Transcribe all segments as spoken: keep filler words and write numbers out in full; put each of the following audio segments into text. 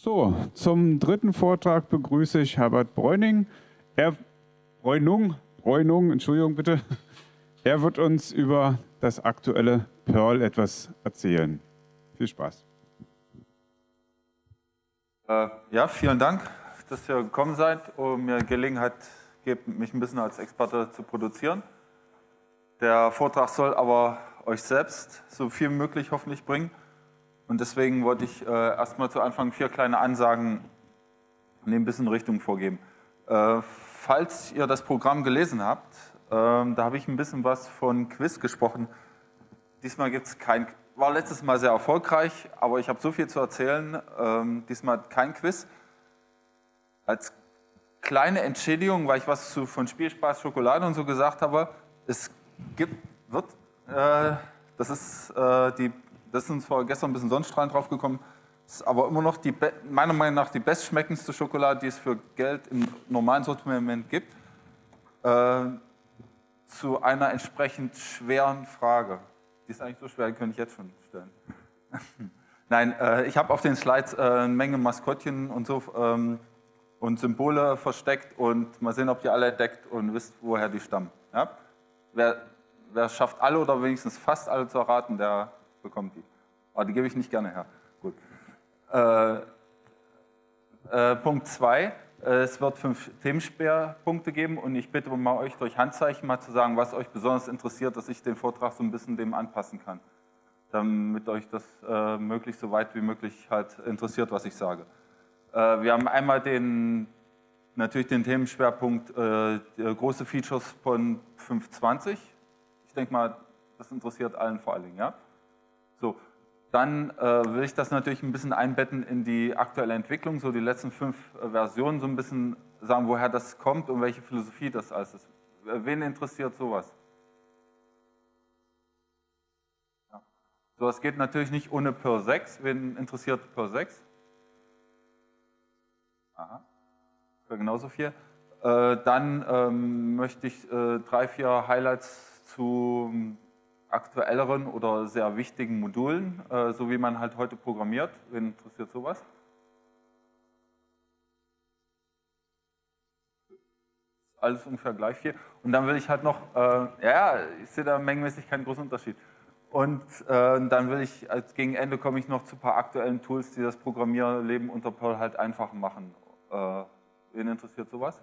So, zum dritten Vortrag begrüße ich Herbert Bräuning. Er, Bräunung, Bräunung, Entschuldigung bitte. Er wird uns über das aktuelle Perl etwas erzählen. Viel Spaß. Äh, ja, vielen Dank, dass ihr gekommen seid und mir Gelegenheit gebt, mich ein bisschen als Experte zu produzieren. Der Vortrag soll aber euch selbst so viel wie möglich hoffentlich bringen. Und deswegen wollte ich äh, erstmal zu Anfang vier kleine Ansagen und ein bisschen Richtung vorgeben. Äh, falls ihr das Programm gelesen habt, äh, da habe ich ein bisschen was von Quiz gesprochen. Diesmal gibt es kein, war letztes Mal sehr erfolgreich, aber ich habe so viel zu erzählen. Ähm, diesmal kein Quiz. Als kleine Entschädigung, weil ich was zu, von Spielspaß, Schokolade und so gesagt habe, es gibt, wird, äh, das ist äh, die Das ist uns vor gestern ein bisschen Sonnenstrahlen draufgekommen. Das ist aber immer noch die, meiner Meinung nach die bestschmeckendste Schokolade, die es für Geld im normalen Sortiment gibt. Äh, zu einer entsprechend schweren Frage. Die ist eigentlich so schwer, die könnte ich jetzt schon stellen. Nein, äh, ich habe auf den Slides äh, eine Menge Maskottchen und so ähm, und Symbole versteckt und mal sehen, ob ihr alle entdeckt und wisst, woher die stammen. Ja? Wer, wer schafft alle oder wenigstens fast alle zu erraten, der bekommt die. Aber die gebe ich nicht gerne her. Gut. Äh, äh, Punkt zwei. Äh, es wird fünf Themenschwerpunkte geben und ich bitte mal euch durch Handzeichen mal zu sagen, was euch besonders interessiert, dass ich den Vortrag so ein bisschen dem anpassen kann. Damit euch das äh, möglichst so weit wie möglich halt interessiert, was ich sage. Äh, wir haben einmal den, natürlich den Themenschwerpunkt äh, große Features von fünf Punkt zwanzig. Ich denke mal, das interessiert allen vor allen Dingen, ja? So, dann äh, will ich das natürlich ein bisschen einbetten in die aktuelle Entwicklung, so die letzten fünf äh, Versionen, so ein bisschen sagen, woher das kommt und welche Philosophie das alles ist. Wen interessiert sowas? Ja. So, es geht natürlich nicht ohne Perl sechs. Wen interessiert Perl sechs? Aha, für genauso viel. Äh, dann ähm, möchte ich äh, drei, vier Highlights zu aktuelleren oder sehr wichtigen Modulen, äh, so wie man halt heute programmiert. Wen interessiert sowas? Alles ungefähr gleich viel. Und dann will ich halt noch, äh, ja, ich sehe da mengenmäßig keinen großen Unterschied. Und äh, dann will ich, als gegen Ende komme ich noch zu ein paar aktuellen Tools, die das Programmierleben unter Perl halt einfach machen. Äh, wen interessiert sowas?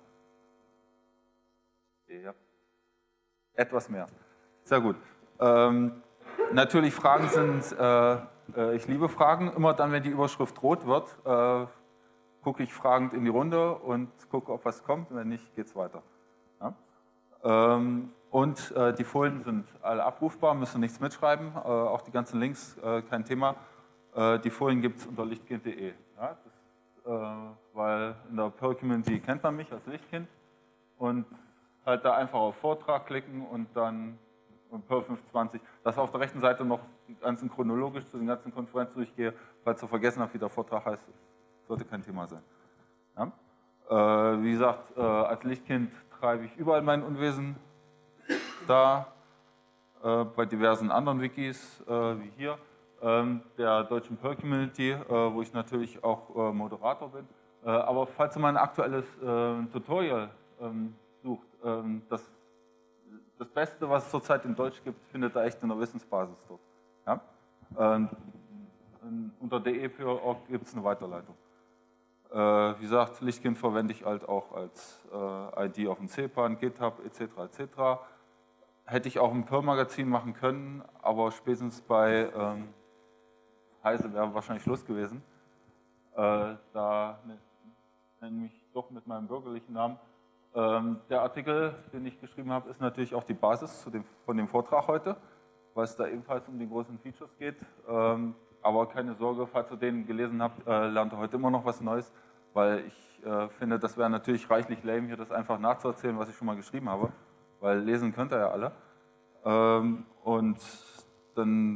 Ja. Etwas mehr. Sehr gut. Ähm, natürlich Fragen sind, äh, äh, ich liebe Fragen, immer dann, wenn die Überschrift rot wird, äh, gucke ich fragend in die Runde und gucke, ob was kommt, wenn nicht, geht es weiter. Ja? Ähm, und äh, die Folien sind alle abrufbar, müssen nichts mitschreiben, äh, auch die ganzen Links, äh, kein Thema. Äh, die Folien gibt es unter lichtkind punkt de. Ja? Das, äh, weil in der Perl-Community kennt man mich als Lichtkind und halt da einfach auf Vortrag klicken und dann und Perl fünf Punkt zwanzig, dass auf der rechten Seite noch die ganzen chronologisch zu den ganzen Konferenzen durchgehe, falls ihr vergessen habt, wie der Vortrag heißt, sollte kein Thema sein. Ja? Äh, wie gesagt, äh, als Lichtkind treibe ich überall mein Unwesen da, äh, bei diversen anderen Wikis, äh, wie hier, ähm, der deutschen Perl Community, äh, wo ich natürlich auch äh, Moderator bin. Äh, aber falls ihr mal ein aktuelles äh, Tutorial ähm, sucht, ähm, das Das Beste, was es zurzeit in Deutsch gibt, findet ihr echt in der Wissensbasis dort. Ja? Ähm, unter de punkt org gibt es eine Weiterleitung. Äh, wie gesagt, Lichtkind verwende ich halt auch als äh, I D auf dem C P A N, GitHub et cetera et cetera. Hätte ich auch ein Perl-Magazin machen können, aber spätestens bei ähm, Heise wäre wahrscheinlich Schluss gewesen. Äh, da nenne ich mich doch mit meinem bürgerlichen Namen. Ähm, der Artikel, den ich geschrieben habe, ist natürlich auch die Basis zu dem, von dem Vortrag heute, weil es da ebenfalls um die großen Features geht. Ähm, aber keine Sorge, falls ihr den gelesen habt, äh, lernt ihr heute immer noch was Neues, weil ich äh, finde, das wäre natürlich reichlich lame, hier das einfach nachzuerzählen, was ich schon mal geschrieben habe, weil lesen könnt ihr ja alle. Ähm, und dann,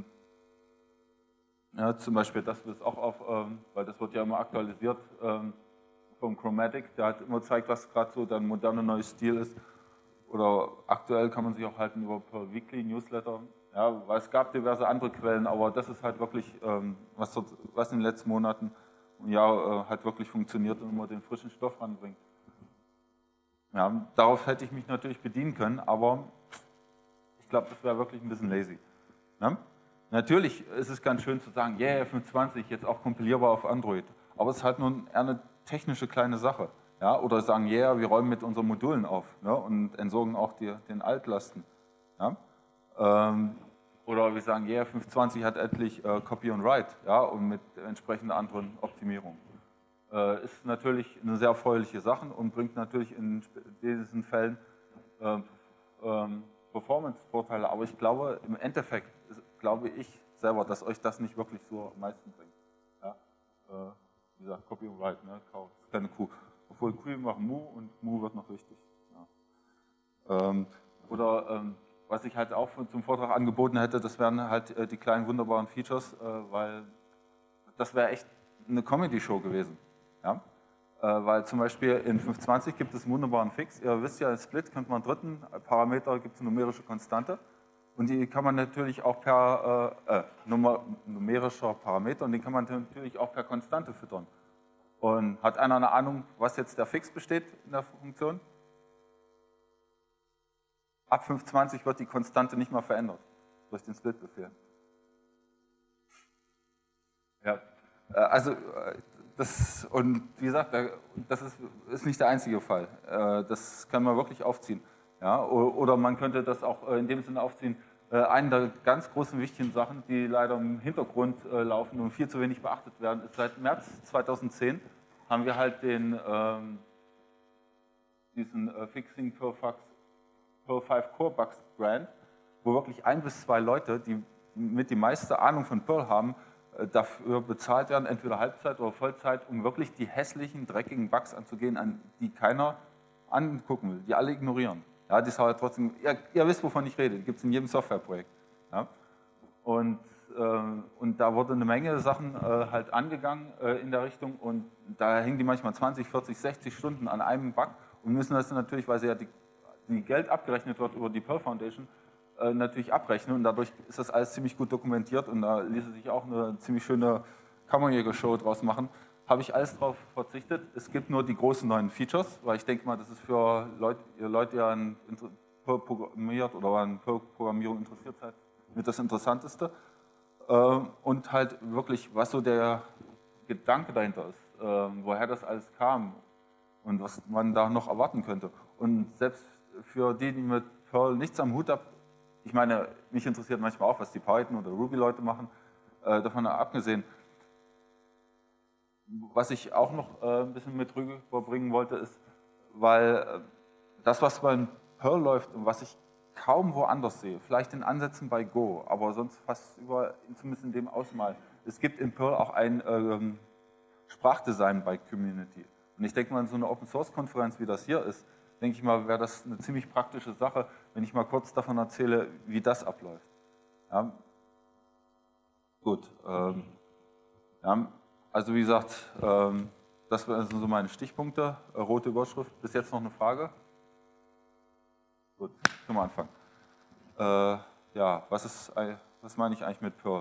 ja, zum Beispiel das ist auch auf, ähm, weil das wird ja immer aktualisiert, ähm, vom Chromatic, der halt immer zeigt, was gerade so der moderne neue Stil ist. Oder aktuell kann man sich auch halten über Perl Weekly Newsletter. Ja, weil es gab diverse andere Quellen, aber das ist halt wirklich, ähm, was, was in den letzten Monaten ja, hat wirklich funktioniert und immer den frischen Stoff ranbringt. Ja, darauf hätte ich mich natürlich bedienen können, aber ich glaube, das wäre wirklich ein bisschen lazy. Ja? Natürlich ist es ganz schön zu sagen, yeah, fünfundzwanzig, jetzt auch kompilierbar auf Android, aber es ist halt nur eher eine technische kleine Sache. Ja? Oder sagen, yeah, wir räumen mit unseren Modulen auf, ne? Und entsorgen auch die, den Altlasten. Ja? Ähm, oder wir sagen, yeah, fünfundzwanzig hat endlich äh, Copy und Write, ja? Und mit entsprechenden anderen Optimierungen. Äh, ist natürlich eine sehr erfreuliche Sache und bringt natürlich in diesen Fällen äh, ähm, Performance-Vorteile, aber ich glaube, im Endeffekt glaube ich selber, dass euch das nicht wirklich so am meisten bringt. Ja? Äh, wie gesagt, Copy and Write, ne? Cow, ist keine Kuh. Obwohl Kühe machen Mu und Mu wird noch wichtig. Ja. Ähm, oder ähm, was ich halt auch zum Vortrag angeboten hätte, das wären halt äh, die kleinen wunderbaren Features, äh, weil das wäre echt eine Comedy-Show gewesen. Ja? Äh, weil zum Beispiel in fünfundzwanzig gibt es einen wunderbaren Fix. Ihr wisst ja, in Split könnte man dritten Parameter, gibt es eine numerische Konstante. Und die kann man natürlich auch per äh, äh, Nummer, numerischer Parameter und den kann man natürlich auch per Konstante füttern. Und hat einer eine Ahnung, was jetzt der Fix besteht in der Funktion? Ab fünfundzwanzig wird die Konstante nicht mehr verändert durch den Split-Befehl. Ja, äh, also das, und wie gesagt, das ist, ist nicht der einzige Fall. Äh, das kann man wirklich aufziehen. Ja, oder man könnte das auch in dem Sinne aufziehen, eine der ganz großen wichtigen Sachen, die leider im Hintergrund laufen und viel zu wenig beachtet werden, ist seit März zweitausendzehn haben wir halt den, ähm, diesen äh, Fixing Perl fünf Core Bugs Grant, wo wirklich ein bis zwei Leute, die mit die meiste Ahnung von Perl haben, äh, dafür bezahlt werden, entweder Halbzeit oder Vollzeit, um wirklich die hässlichen, dreckigen Bugs anzugehen, an die keiner angucken will, die alle ignorieren. Ja, die ist halt trotzdem, ihr, ihr wisst, wovon ich rede, die gibt es in jedem Softwareprojekt. Ja? Und, äh, und da wurde eine Menge Sachen äh, halt angegangen äh, in der Richtung und da hängen die manchmal zwanzig, vierzig, sechzig Stunden an einem Bug und müssen das natürlich, weil sie ja die, die Geld abgerechnet wird über die Perl Foundation, äh, natürlich abrechnen und dadurch ist das alles ziemlich gut dokumentiert und da ließe sich auch eine ziemlich schöne Kammerjäger-Show draus machen. Habe ich alles darauf verzichtet. Es gibt nur die großen neuen Features, weil ich denke mal, das ist für Leute, ihr Leute, die an Perl programmiert oder an Perl-Programmierung interessiert seid, mit das Interessanteste. Und halt wirklich, was so der Gedanke dahinter ist, woher das alles kam und was man da noch erwarten könnte. Und selbst für die, die mit Perl nichts am Hut haben, ich meine, mich interessiert manchmal auch, was die Python- oder Ruby-Leute machen, davon abgesehen. Was ich auch noch äh, ein bisschen mit rüberbringen wollte, ist, weil äh, das, was beim Perl läuft und was ich kaum woanders sehe, vielleicht in Ansätzen bei Go, aber sonst fast überall, zumindest in dem Ausmal, es gibt in Perl auch ein ähm, Sprachdesign bei Community. Und ich denke mal, in so einer Open-Source-Konferenz, wie das hier ist, denke ich mal, wäre das eine ziemlich praktische Sache, wenn ich mal kurz davon erzähle, wie das abläuft. Ja. Gut. Ähm, ja. Also wie gesagt, ähm, das sind so meine Stichpunkte, äh, rote Überschrift. Bis jetzt noch eine Frage? Gut, können wir anfangen. Äh, ja, was, ist, was meine ich eigentlich mit Perl?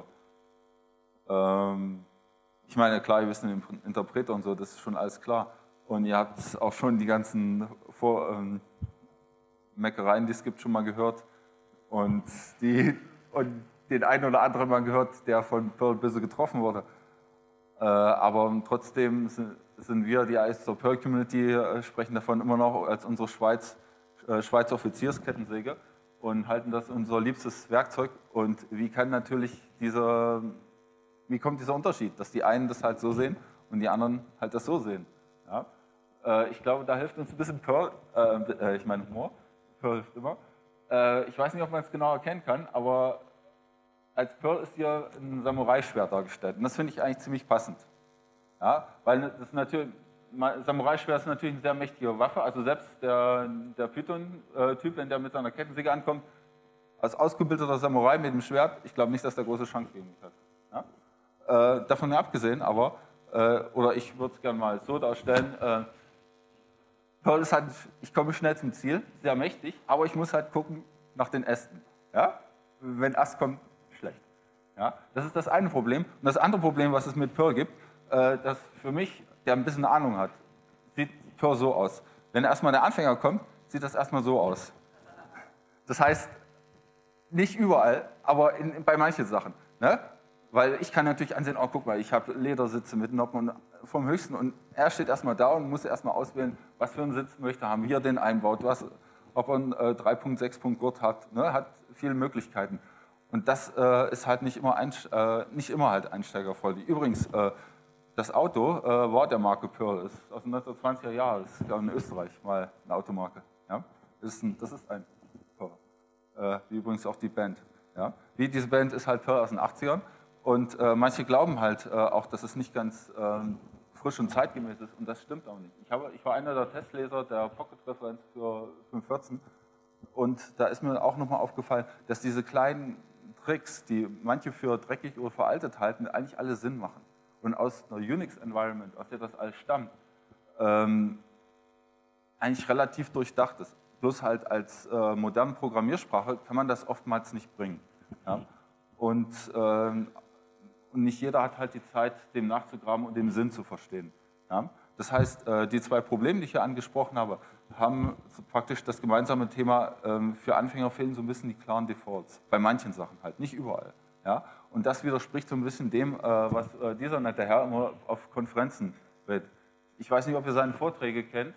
Ähm, ich meine, klar, ihr wisst den Interpreter und so, das ist schon alles klar. Und ihr habt auch schon die ganzen Vor ähm, Meckereien, die es gibt, schon mal gehört. Und, die, und den einen oder anderen mal gehört, der von Perl ein bisschen getroffen wurde. Äh, aber trotzdem sind, sind wir, die als zur Perl-Community, äh, sprechen davon immer noch als unsere Schweiz, äh, Schweizer Offizierskettensäge und halten das unser liebstes Werkzeug. Und wie kann natürlich dieser, wie kommt dieser Unterschied, dass die einen das halt so sehen und die anderen halt das so sehen? Ja? Äh, ich glaube, da hilft uns ein bisschen Perl, äh, ich meine Humor, Perl hilft immer. Äh, ich weiß nicht, ob man es genau erkennen kann, aber als Perl ist hier ein Samurai-Schwert dargestellt. Und das finde ich eigentlich ziemlich passend. Ja, weil das ist natürlich, Samurai-Schwert ist natürlich eine sehr mächtige Waffe. Also selbst der, der Python-Typ, wenn der mit seiner Kettensäge ankommt, als ausgebildeter Samurai mit dem Schwert, ich glaube nicht, dass der große Chance gegen mich hat. Ja? Äh, davon abgesehen, aber, äh, oder ich würde es gerne mal so darstellen, äh, Perl ist halt, ich komme schnell zum Ziel, sehr mächtig, aber ich muss halt gucken nach den Ästen. Ja? Wenn Ast kommt, schlecht. Ja, das ist das eine Problem. Und das andere Problem, was es mit Perl gibt, äh, dass für mich, der ein bisschen Ahnung hat, sieht Perl so aus. Wenn erstmal der Anfänger kommt, sieht das erstmal so aus. Das heißt, nicht überall, aber in, bei manchen Sachen. Ne? Weil ich kann natürlich ansehen, oh guck mal, ich habe Ledersitze mit Noppen vom höchsten und er steht erstmal da und muss erstmal auswählen, was für einen Sitz möchte er haben, wie er den einbaut, was, ob er einen äh, drei Punkt sechs Punkt Gurt hat, ne? Hat viele Möglichkeiten. Und das äh, ist halt nicht immer, Einst äh, nicht immer halt einsteigerfreundlich. Übrigens, äh, das Auto äh, war der Marke Perl, ist aus den neunzehnhundertzwanziger Jahren, das ist glaube ich in Österreich mal eine Automarke. Ja? Das, ist ein, das ist ein Perl, äh, wie übrigens auch die Band. Ja? Wie diese Band ist halt Perl aus den achtzigern und äh, manche glauben halt äh, auch, dass es nicht ganz äh, frisch und zeitgemäß ist und das stimmt auch nicht. Ich, habe, ich war einer der Testleser der Pocket-Referenz für fünf vierzehn und da ist mir auch nochmal aufgefallen, dass diese kleinen Tricks, die manche für dreckig oder veraltet halten, eigentlich alle Sinn machen. Und aus einer Unix-Environment, aus der das alles stammt, ähm, eigentlich relativ durchdacht ist. Bloß halt als äh, moderne Programmiersprache kann man das oftmals nicht bringen. Ja? Und, ähm, und nicht jeder hat halt die Zeit, dem nachzugraben und den Sinn zu verstehen. Ja? Das heißt, äh, die zwei Probleme, die ich hier angesprochen habe, haben praktisch das gemeinsame Thema, ähm, für Anfänger fehlen so ein bisschen die klaren Defaults. Bei manchen Sachen halt, nicht überall. Ja? Und das widerspricht so ein bisschen dem, äh, was äh, dieser nette Herr immer auf Konferenzen redet. Ich weiß nicht, ob ihr seine Vorträge kennt.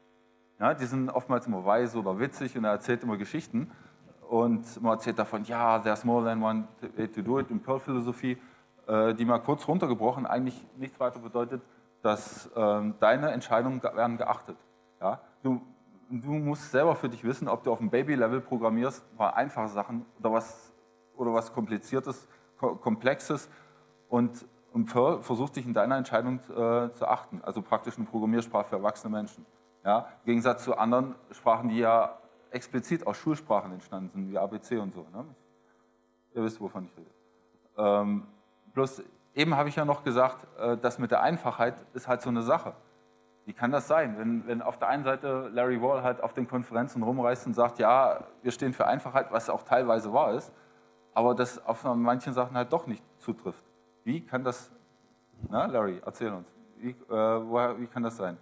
Ja, die sind oftmals immer weise oder witzig und er erzählt immer Geschichten. Und man erzählt davon, ja, there's more than one way to do it in Perl-Philosophie, äh, die mal kurz runtergebrochen eigentlich nichts weiter bedeutet, dass ähm, deine Entscheidungen werden geachtet. Ja? Du, du musst selber für dich wissen, ob du auf dem Baby-Level programmierst, mal einfache Sachen oder was, oder was Kompliziertes, Komplexes und, und Perl versucht dich in deiner Entscheidung äh, zu achten, also praktisch eine Programmiersprache für erwachsene Menschen. Ja? Im Gegensatz zu anderen Sprachen, die ja explizit aus Schulsprachen entstanden sind, wie A B C und so. Ne? Ihr wisst, wovon ich rede. Ähm, bloß eben habe ich ja noch gesagt, äh, das mit der Einfachheit ist halt so eine Sache. Wie kann das sein, wenn, wenn auf der einen Seite Larry Wall halt auf den Konferenzen rumreist und sagt, ja, wir stehen für Einfachheit, was auch teilweise wahr ist, aber das auf manchen Sachen halt doch nicht zutrifft. Wie kann das, na Larry, erzähl uns, wie, äh, woher, wie kann das sein?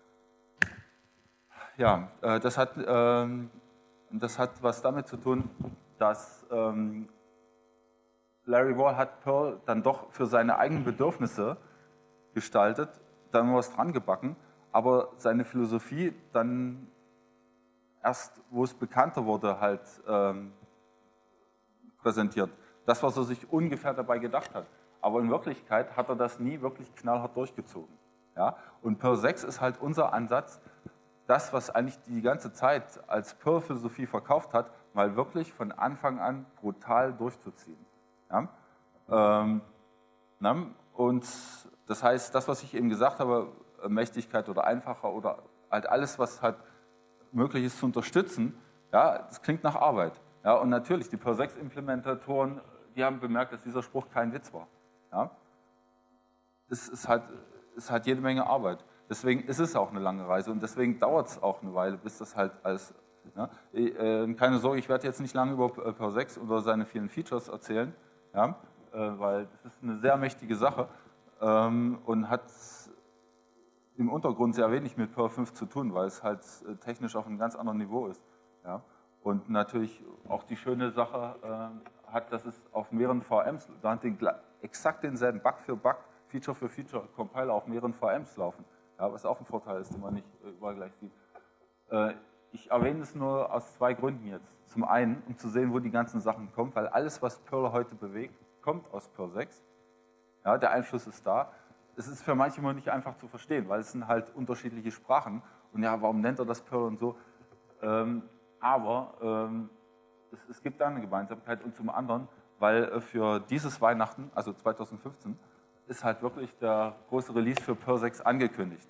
Ja, äh, das, hat, äh, das hat was damit zu tun, dass ähm, Larry Wall hat Perl dann doch für seine eigenen Bedürfnisse gestaltet, dann was dran gebacken, aber seine Philosophie dann erst, wo es bekannter wurde, halt ähm, präsentiert. Das, was er sich ungefähr dabei gedacht hat. Aber in Wirklichkeit hat er das nie wirklich knallhart durchgezogen. Ja? Und Perl sechs ist halt unser Ansatz, das, was eigentlich die ganze Zeit als Perl-Philosophie verkauft hat, mal wirklich von Anfang an brutal durchzuziehen. Ja? Ähm, na? Und das heißt, das, was ich eben gesagt habe, Mächtigkeit oder einfacher oder halt alles, was halt möglich ist zu unterstützen, ja, das klingt nach Arbeit. Ja, und natürlich, die Perl sechs Implementatoren, die haben bemerkt, dass dieser Spruch kein Witz war. Ja? Es ist halt, ist halt jede Menge Arbeit. Deswegen ist es auch eine lange Reise und deswegen dauert es auch eine Weile, bis das halt alles... Ja? Äh, keine Sorge, ich werde jetzt nicht lange über Perl sechs oder seine vielen Features erzählen, ja? äh, weil das ist eine sehr mächtige Sache ähm, und hat im Untergrund sehr wenig mit Perl fünf zu tun, weil es halt äh, technisch auf einem ganz anderen Niveau ist. Ja? Und natürlich auch die schöne Sache äh, hat, dass es auf mehreren V Ms, da hat den, exakt denselben Bug für Bug, Feature für Feature, Compiler auf mehreren V Ms laufen. Ja, was auch ein Vorteil ist, den man nicht äh, überall gleich sieht. Äh, ich erwähne es nur aus zwei Gründen jetzt. Zum einen, um zu sehen, wo die ganzen Sachen kommen, weil alles, was Perl heute bewegt, kommt aus Perl sechs. Ja, der Einfluss ist da. Es ist für manche immer nicht einfach zu verstehen, weil es sind halt unterschiedliche Sprachen. Und ja, warum nennt er das Perl und so? Ähm, aber ähm, es, es gibt da eine Gemeinsamkeit und zum anderen, weil für dieses Weihnachten, also zweitausendfünfzehn, ist halt wirklich der große Release für Perl sechs angekündigt.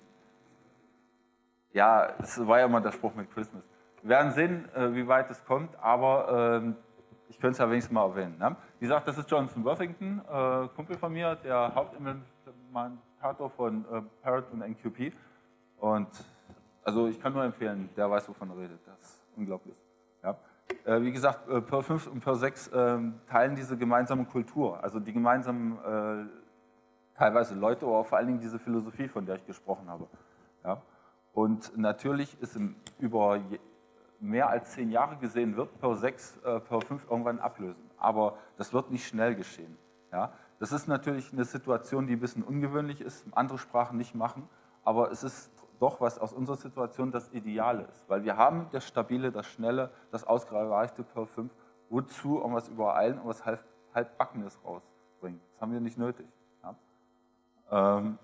Ja, es war ja immer der Spruch mit Christmas. Wir werden sehen, wie weit es kommt, aber ähm, ich könnte es ja wenigstens mal erwähnen. Ne? Wie gesagt, das ist Jonathan Worthington, äh, Kumpel von mir, der Hauptimplementator von äh, Parrot und N Q P. Und also ich kann nur empfehlen, der weiß, wovon er redet. Das ist unglaublich. Ja? Äh, wie gesagt, äh, Perl fünf und Perl sechs äh, teilen diese gemeinsame Kultur, also die gemeinsamen äh, teilweise Leute, aber vor allen Dingen diese Philosophie, von der ich gesprochen habe. Ja? Und natürlich ist im, über mehr als zehn Jahre gesehen, wird Perl sechs äh, Perl fünf irgendwann ablösen. Aber das wird nicht schnell geschehen. Ja? Das ist natürlich eine Situation, die ein bisschen ungewöhnlich ist, andere Sprachen nicht machen, aber es ist doch, was aus unserer Situation das Ideale ist. Weil wir haben das Stabile, das Schnelle, das ausgereichte Perl fünf, wozu irgendwas übereilen und was halb, halbbackenes rausbringen. Das haben wir nicht nötig. Ja? Ähm,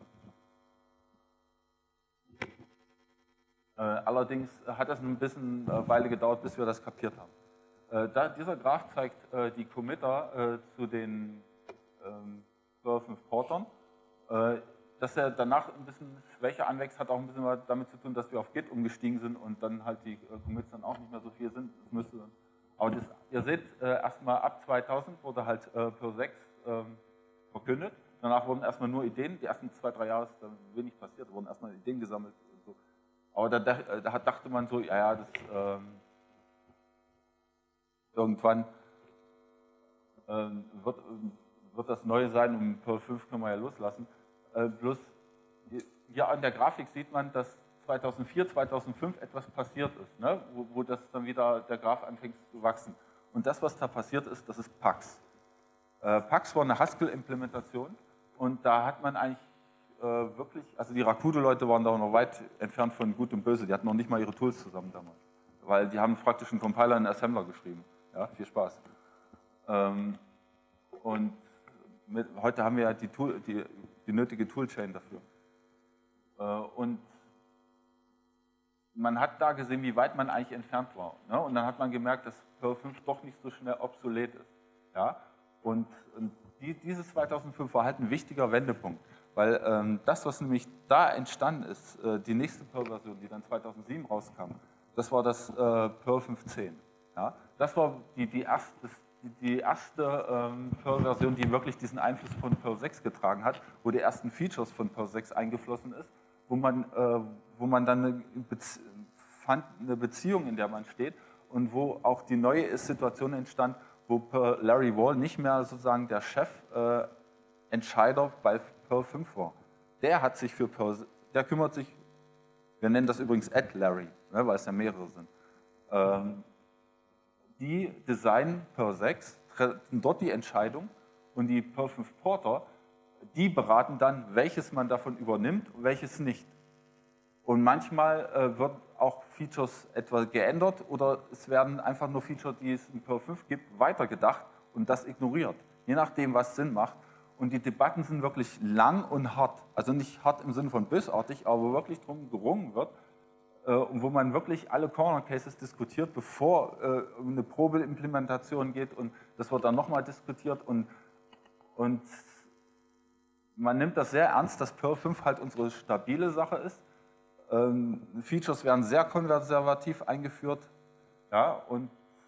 äh, allerdings hat das ein bisschen äh, Weile gedauert, bis wir das kapiert haben. Äh, da, dieser Graph zeigt äh, die Committer äh, zu den ähm, Perl fünf Portern. Äh, Dass er danach ein bisschen schwächer anwächst, hat auch ein bisschen damit zu tun, dass wir auf Git umgestiegen sind und dann halt die Commits dann auch nicht mehr so viel sind. Das müsste, aber das, ihr seht, äh, erstmal ab zweitausend wurde halt äh, Perl sechs ähm, verkündet. Danach wurden erstmal nur Ideen. Die ersten zwei, drei Jahre ist da wenig passiert, wurden erstmal Ideen gesammelt und so. Aber da, da dachte man so, ja, ja, das ähm, irgendwann ähm, wird, wird das Neue sein und Perl fünf können wir ja loslassen. Äh, bloß hier an der Grafik sieht man, dass zweitausendvier, zweitausendfünf etwas passiert ist, ne? wo, wo das dann wieder der Graph anfängt zu wachsen. Und das, was da passiert ist, das ist Pax. Äh, Pax war eine Haskell-Implementation und da hat man eigentlich äh, wirklich, also die Rakudo-Leute waren da noch weit entfernt von Gut und Böse, die hatten noch nicht mal ihre Tools zusammen damals, weil die haben praktisch einen Compiler in Assembler geschrieben. Ja, viel Spaß. Ähm, und mit, heute haben wir ja die, Tool, die die nötige Toolchain dafür. Und man hat da gesehen, wie weit man eigentlich entfernt war. Und dann hat man gemerkt, dass Perl fünf doch nicht so schnell obsolet ist. Und dieses zweitausendfünf war halt ein wichtiger Wendepunkt, weil das, was nämlich da entstanden ist, die nächste Perl-Version, die dann zweitausendsieben rauskam, das war das Perl fünf Punkt zehn. Das war die, die erste die erste ähm, Perl-Version, die wirklich diesen Einfluss von Perl sechs getragen hat, wo die ersten Features von Perl sechs eingeflossen ist, wo man, äh, wo man dann eine, Bezie fand, eine Beziehung, in der man steht und wo auch die neue Situation entstand, wo Perl Larry Wall nicht mehr sozusagen der Chefentscheider äh, bei Perl fünf war. Der hat sich für Perl, der kümmert sich, wir nennen das übrigens Add Larry, ne, weil es ja mehrere sind. Ähm, Die designen Perl sechs, treffen dort die Entscheidung und die Perl fünf Porter, die beraten dann, welches man davon übernimmt und welches nicht. Und manchmal äh, wird auch Features etwa geändert oder es werden einfach nur Features, die es in Perl fünf gibt, weitergedacht und das ignoriert, je nachdem, was Sinn macht. Und die Debatten sind wirklich lang und hart, also nicht hart im Sinne von bösartig, aber wo wirklich drum gerungen wird, und wo man wirklich alle Corner Cases diskutiert, bevor äh, eine Probeimplementation geht und das wird dann nochmal diskutiert und, und man nimmt das sehr ernst, dass Perl fünf halt unsere stabile Sache ist. Ähm, Features werden sehr konservativ eingeführt, ja, und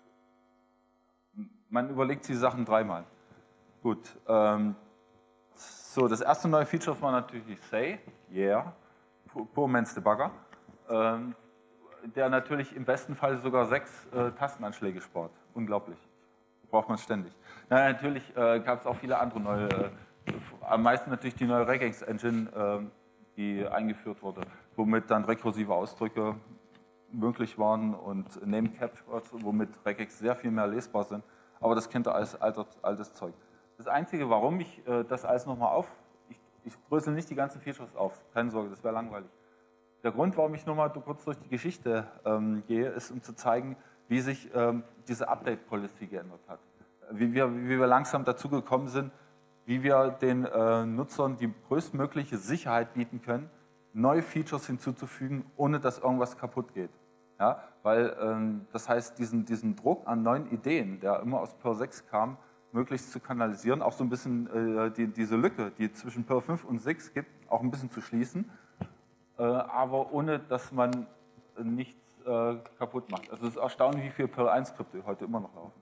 man überlegt sich die Sachen dreimal. Gut, ähm, so das erste neue Feature war natürlich Say, yeah, poor man's debugger. Ähm, der natürlich im besten Fall sogar sechs äh, Tastenanschläge spart. Unglaublich. Braucht man ständig. Na, natürlich äh, gab es auch viele andere neue, äh, am meisten natürlich die neue Regex-Engine, äh, die eingeführt wurde, womit dann rekursive Ausdrücke möglich waren und Name-Captures, womit Regex sehr viel mehr lesbar sind. Aber das kennt ihr als altes, altes Zeug. Das Einzige, warum ich äh, das alles nochmal auf, ich, ich drösel nicht die ganzen Features auf, keine Sorge, das wäre langweilig. Der Grund, warum ich nur mal kurz durch die Geschichte ähm, gehe, ist, um zu zeigen, wie sich ähm, diese Update-Policy geändert hat. Wie wir, wie wir langsam dazu gekommen sind, wie wir den äh, Nutzern die größtmögliche Sicherheit bieten können, neue Features hinzuzufügen, ohne dass irgendwas kaputt geht. Ja? Weil ähm, das heißt, diesen, diesen Druck an neuen Ideen, der immer aus Perl sechs kam, möglichst zu kanalisieren, auch so ein bisschen äh, die, diese Lücke, die zwischen Perl fünf und sechs gibt, auch ein bisschen zu schließen. Aber ohne, dass man nichts äh, kaputt macht. Also es ist erstaunlich, wie viele Perl eins Skripte heute immer noch laufen.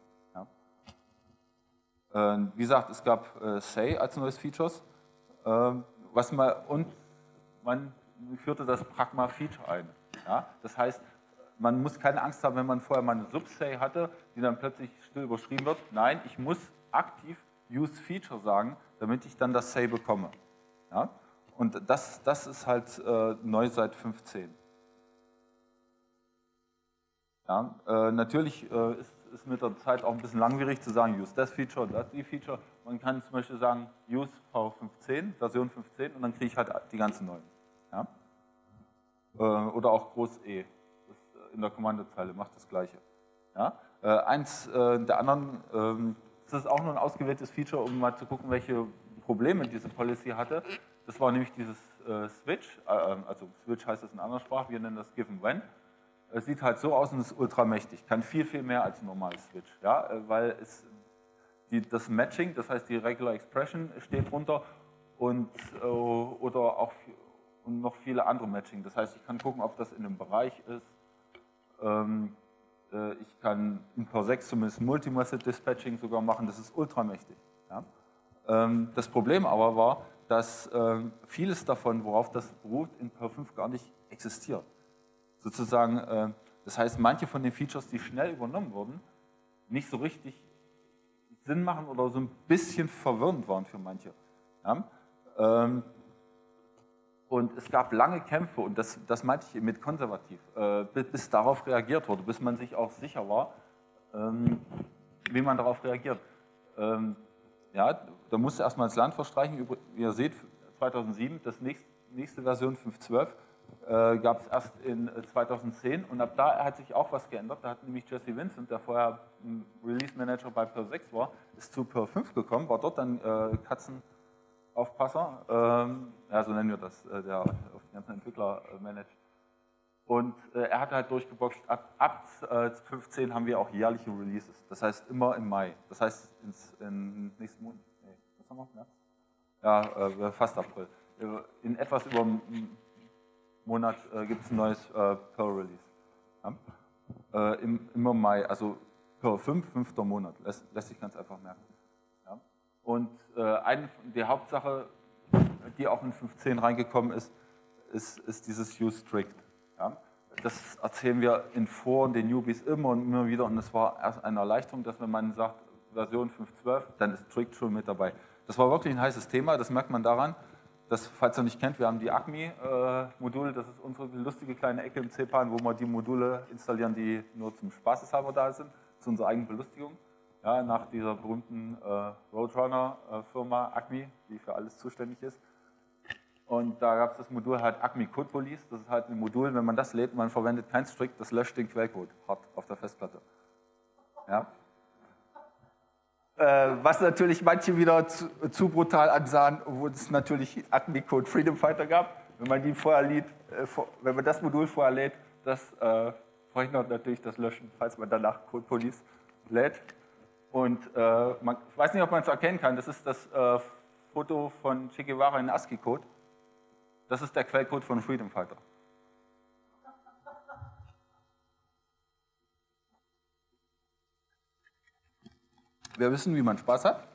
Ja. Äh, wie gesagt, es gab äh, Say als neues Features. Äh, was man, und man führte das Pragma-Feature ein. Ja. Das heißt, man muss keine Angst haben, wenn man vorher mal eine Sub-Say hatte, die dann plötzlich still überschrieben wird. Nein, ich muss aktiv Use Feature sagen, damit ich dann das Say bekomme. Ja? Und das, das ist halt äh, neu seit fünf Punkt zehn. Ja? Äh, natürlich äh, ist, ist mit der Zeit auch ein bisschen langwierig zu sagen, use das Feature, das die Feature. Man kann zum Beispiel sagen, use V fünf Punkt zehn, Version fünf Punkt zehn und dann kriege ich halt die ganzen neuen. Ja? Äh, oder auch Groß E. Das, äh, in der Kommandozeile macht das Gleiche. Ja? Äh, eins äh, der anderen, äh, das ist auch nur ein ausgewähltes Feature, um mal zu gucken, welche Probleme diese Policy hatte. Das war nämlich dieses äh, Switch, äh, also Switch heißt das in anderer Sprache, wir nennen das Given When. Es sieht halt so aus und ist ultramächtig, kann viel, viel mehr als ein normales Switch, ja, weil es die, das Matching, das heißt die Regular Expression steht drunter und äh, oder auch und noch viele andere Matching. Das heißt, ich kann gucken, ob das in einem Bereich ist. Ähm, äh, ich kann in Perl sechs zumindest Multi-Method Dispatching sogar machen, das ist ultramächtig. Ja. Ähm, das Problem aber war, dass ähm, vieles davon, worauf das beruht, in Perl fünf gar nicht existiert. Sozusagen, äh, das heißt, manche von den Features, die schnell übernommen wurden, nicht so richtig Sinn machen oder so ein bisschen verwirrend waren für manche. Ja? Ähm, und es gab lange Kämpfe, und das, das meinte ich mit konservativ, äh, bis, bis darauf reagiert wurde, bis man sich auch sicher war, ähm, wie man darauf reagiert. Ähm, ja, da musste erstmal das Land verstreichen. Wie ihr seht, zweitausendsieben, das nächste, nächste Version fünf Punkt zwölf, Äh, gab es erst in zweitausendzehn und ab da hat sich auch was geändert. Da hat nämlich Jesse Vincent, der vorher Release Manager bei Perl sechs war, ist zu Perl fünf gekommen, war dort dann äh, Katzenaufpasser, ähm, ja, so nennen wir das, äh, der auf die ganzen Entwickler äh, managt. Und äh, er hat halt durchgeboxt, ab, ab äh, fünfzehn haben wir auch jährliche Releases, das heißt immer im Mai, das heißt ins, in nächsten Monat, nee, was haben wir, März? Ja, äh, fast April. In etwas über Monat äh, gibt es ein neues äh, Perl-Release. Ja? Äh, im, immer Mai, also Perl fünf, fünfter Monat, lässt, lässt sich ganz einfach merken. Ja? Und äh, eine, die Hauptsache, die auch in fünf Punkt zehn reingekommen ist, ist, ist dieses Use Strict. Ja? Das erzählen wir in Foren den Newbies immer und immer wieder, und es war erst eine Erleichterung, dass wenn man sagt, Version fünf Punkt zwölf, dann ist Strict schon mit dabei. Das war wirklich ein heißes Thema, das merkt man daran, dass, falls ihr nicht kennt, wir haben die A C M I-Module, äh, das ist unsere lustige kleine Ecke im C P A N, wo wir die Module installieren, die nur zum Spaßeshalber da sind, zu unserer eigenen Belustigung. Ja, nach dieser berühmten äh, Roadrunner-Firma A C M I, die für alles zuständig ist. Und da gab es das Modul halt A C M I Code Police, das ist halt ein Modul, wenn man das lädt, man verwendet kein Strict, das löscht den Quellcode hart auf der Festplatte. Ja. Was natürlich manche wieder zu, zu brutal ansahen, obwohl es natürlich A C M I Code Freedom Fighter gab. Wenn man die vorher lädt, äh, wenn man das Modul vorher lädt, das äh, verhindert natürlich das Löschen, falls man danach Code Police lädt. Und äh, man, ich weiß nicht, ob man es erkennen kann, das ist das äh, Foto von Che Guevara in ASCII-Code. Das ist der Quellcode von Freedom Fighter. Wir wissen, wie man Spaß hat.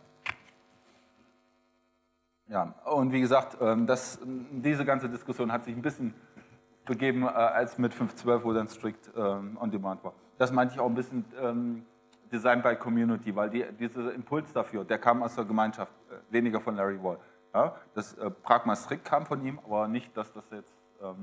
Ja, und wie gesagt, das, diese ganze Diskussion hat sich ein bisschen begeben als mit fünf Punkt zwölf, wo dann strict on demand war. Das meinte ich auch ein bisschen ähm, Design by Community, weil die, dieser Impuls dafür, der kam aus der Gemeinschaft, weniger von Larry Wall. Ja, das äh, Pragma Strict kam von ihm, aber nicht, dass das jetzt ähm,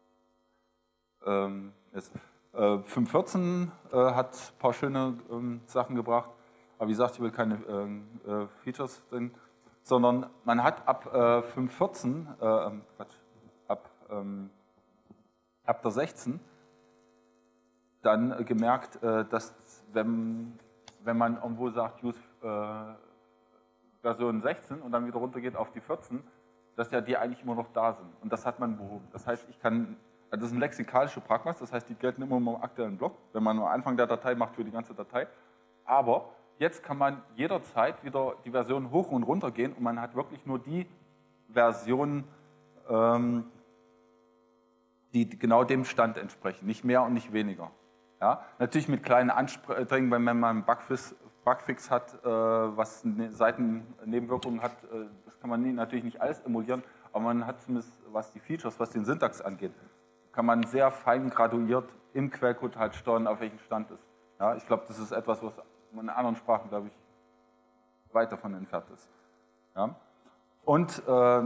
ähm, ist. Äh, fünf Punkt vierzehn äh, hat ein paar schöne ähm, Sachen gebracht. Aber wie gesagt, ich will keine äh, Features drin, sondern man hat ab äh, fünf Punkt vierzehn, äh, Quatsch, ab, ähm, ab der sechzehn dann äh, gemerkt, äh, dass wenn, wenn man irgendwo sagt, use äh, Version sechzehn und dann wieder runtergeht auf die vierzehn, dass ja die eigentlich immer noch da sind. Und das hat man behoben. Das heißt, ich kann, das sind lexikalische Pragmas, das heißt, die gelten immer im aktuellen Block, wenn man nur Anfang der Datei macht für die ganze Datei. Aber jetzt kann man jederzeit wieder die Version hoch und runter gehen und man hat wirklich nur die Versionen, ähm, die genau dem Stand entsprechen, nicht mehr und nicht weniger. Ja? Natürlich mit kleinen Anträgen, wenn man mal einen Bugfix, Bugfix hat, äh, was ne, Seitennebenwirkungen hat, äh, das kann man nie, natürlich nicht alles emulieren, aber man hat zumindest, was die Features, was den Syntax angeht, kann man sehr fein graduiert im Quellcode halt steuern, auf welchem Stand ist. Ja? Ich glaube, das ist etwas, was in anderen Sprachen, glaube ich, weit davon entfernt ist. Ja? Und ähm,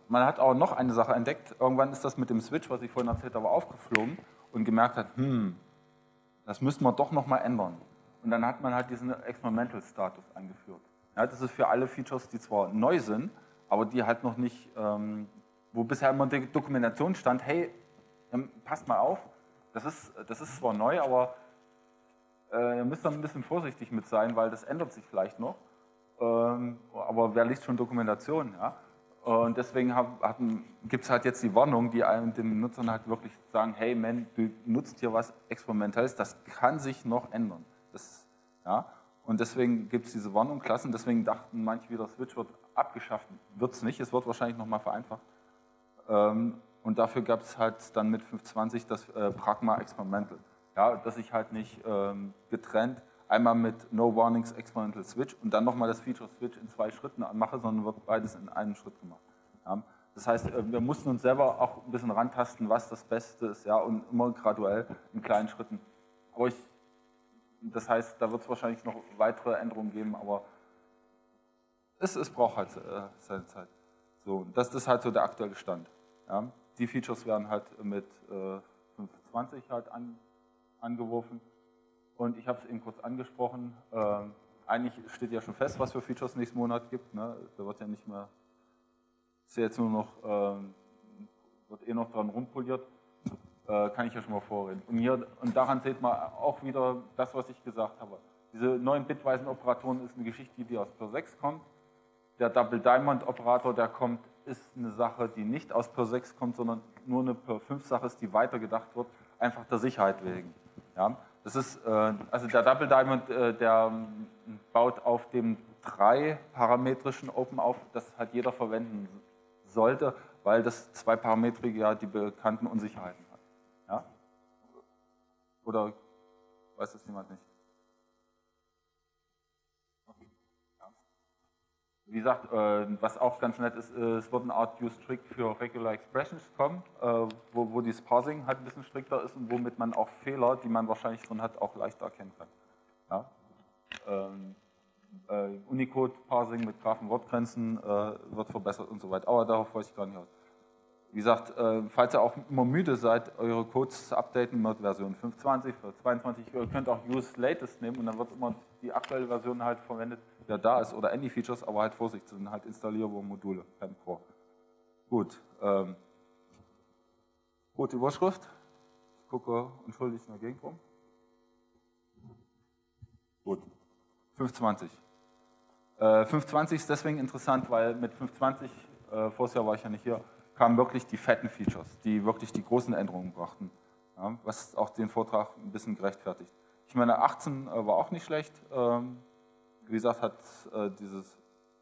man hat auch noch eine Sache entdeckt. Irgendwann ist das mit dem Switch, was ich vorhin erzählt habe, aufgeflogen und gemerkt hat, hm, das müssen wir doch noch mal ändern. Und dann hat man halt diesen Experimental-Status eingeführt. Ja, das ist für alle Features, die zwar neu sind, aber die halt noch nicht, ähm, wo bisher immer die Dokumentation stand, hey, ähm, passt mal auf, das ist, das ist zwar neu, aber äh, ihr müsst da ein bisschen vorsichtig mit sein, weil das ändert sich vielleicht noch. Ähm, aber wer liest schon Dokumentation? Ja? Und deswegen gibt es halt jetzt die Warnung, die einem den Nutzern halt wirklich sagen, hey man, du nutzt hier was Experimentelles, das kann sich noch ändern. Das, ja? Und deswegen gibt es diese Warnung-Klassen, deswegen dachten manche wieder, Switch wird abgeschafft. Wird es nicht, es wird wahrscheinlich nochmal vereinfacht. Ähm, und dafür gab es halt dann mit fünf Punkt zwanzig das äh, Pragma Experimental. Ja, dass ich halt nicht ähm, getrennt einmal mit No Warnings Experimental Switch und dann nochmal das Feature Switch in zwei Schritten mache, sondern wird beides in einem Schritt gemacht. Ja. Das heißt, wir mussten uns selber auch ein bisschen rantasten, was das Beste ist, ja, und immer graduell in kleinen Schritten. Aber ich, das heißt, da wird es wahrscheinlich noch weitere Änderungen geben, aber es, es braucht halt äh, seine Zeit. So, das, das ist halt so der aktuelle Stand. Ja. Die Features werden halt mit äh, fünf Punkt zwanzig halt an, angeworfen. Und ich habe es eben kurz angesprochen, äh, eigentlich steht ja schon fest, was für Features nächsten Monat gibt. Ne? Da wird ja nicht mehr, ist ja jetzt nur noch, äh, wird eh noch dran rumpoliert, äh, kann ich ja schon mal vorreden. Und, hier, und daran seht man auch wieder das, was ich gesagt habe. Diese neuen bitweisen Operatoren ist eine Geschichte, die aus Per sechs kommt. Der Double Diamond Operator, der kommt, ist eine Sache, die nicht aus Per sechs kommt, sondern nur eine Per fünf Sache ist, die weitergedacht wird, einfach der Sicherheit wegen. Ja? Das ist, äh, also der Double Diamond, äh, der ähm, baut auf dem drei parametrischen Open auf, das halt jeder verwenden sollte, weil das zweiparametrige ja die bekannten Unsicherheiten hat. Ja? Oder weiß das jemand nicht? Ja. Wie gesagt, äh, was auch ganz nett ist, äh, es wird ein Art-Use-Strict für Regular Expressions kommen, äh, wo, wo dieses Parsing halt ein bisschen strikter ist und womit man auch Fehler, die man wahrscheinlich drin hat, auch leichter erkennen kann. Ja? Ähm, äh, Unicode-Parsing mit Graphen-Wortgrenzen äh, wird verbessert und so weiter. Aber darauf wollte ich gar nicht aus. Wie gesagt, äh, falls ihr auch immer müde seid, eure Codes zu updaten mit Version fünf Punkt zwanzig, zweiundzwanzig, ihr könnt auch Use Latest nehmen und dann wird immer die aktuelle Version halt verwendet, die ja da ist, oder Any-Features, aber halt Vorsicht, sind halt installierbare Module, kein Core. Gut. Ähm, rote Überschrift. Ich gucke unschuldig in der Gegend rum. Gut. fünf Punkt zwanzig. Äh, fünf Punkt zwanzig ist deswegen interessant, weil mit fünf Punkt zwanzig, äh, voriges Jahr war ich ja nicht hier, kamen wirklich die fetten Features, die wirklich die großen Änderungen brachten, ja, was auch den Vortrag ein bisschen gerechtfertigt. Ich meine, achtzehn äh, war auch nicht schlecht. Ähm, wie gesagt, hat äh, dieses,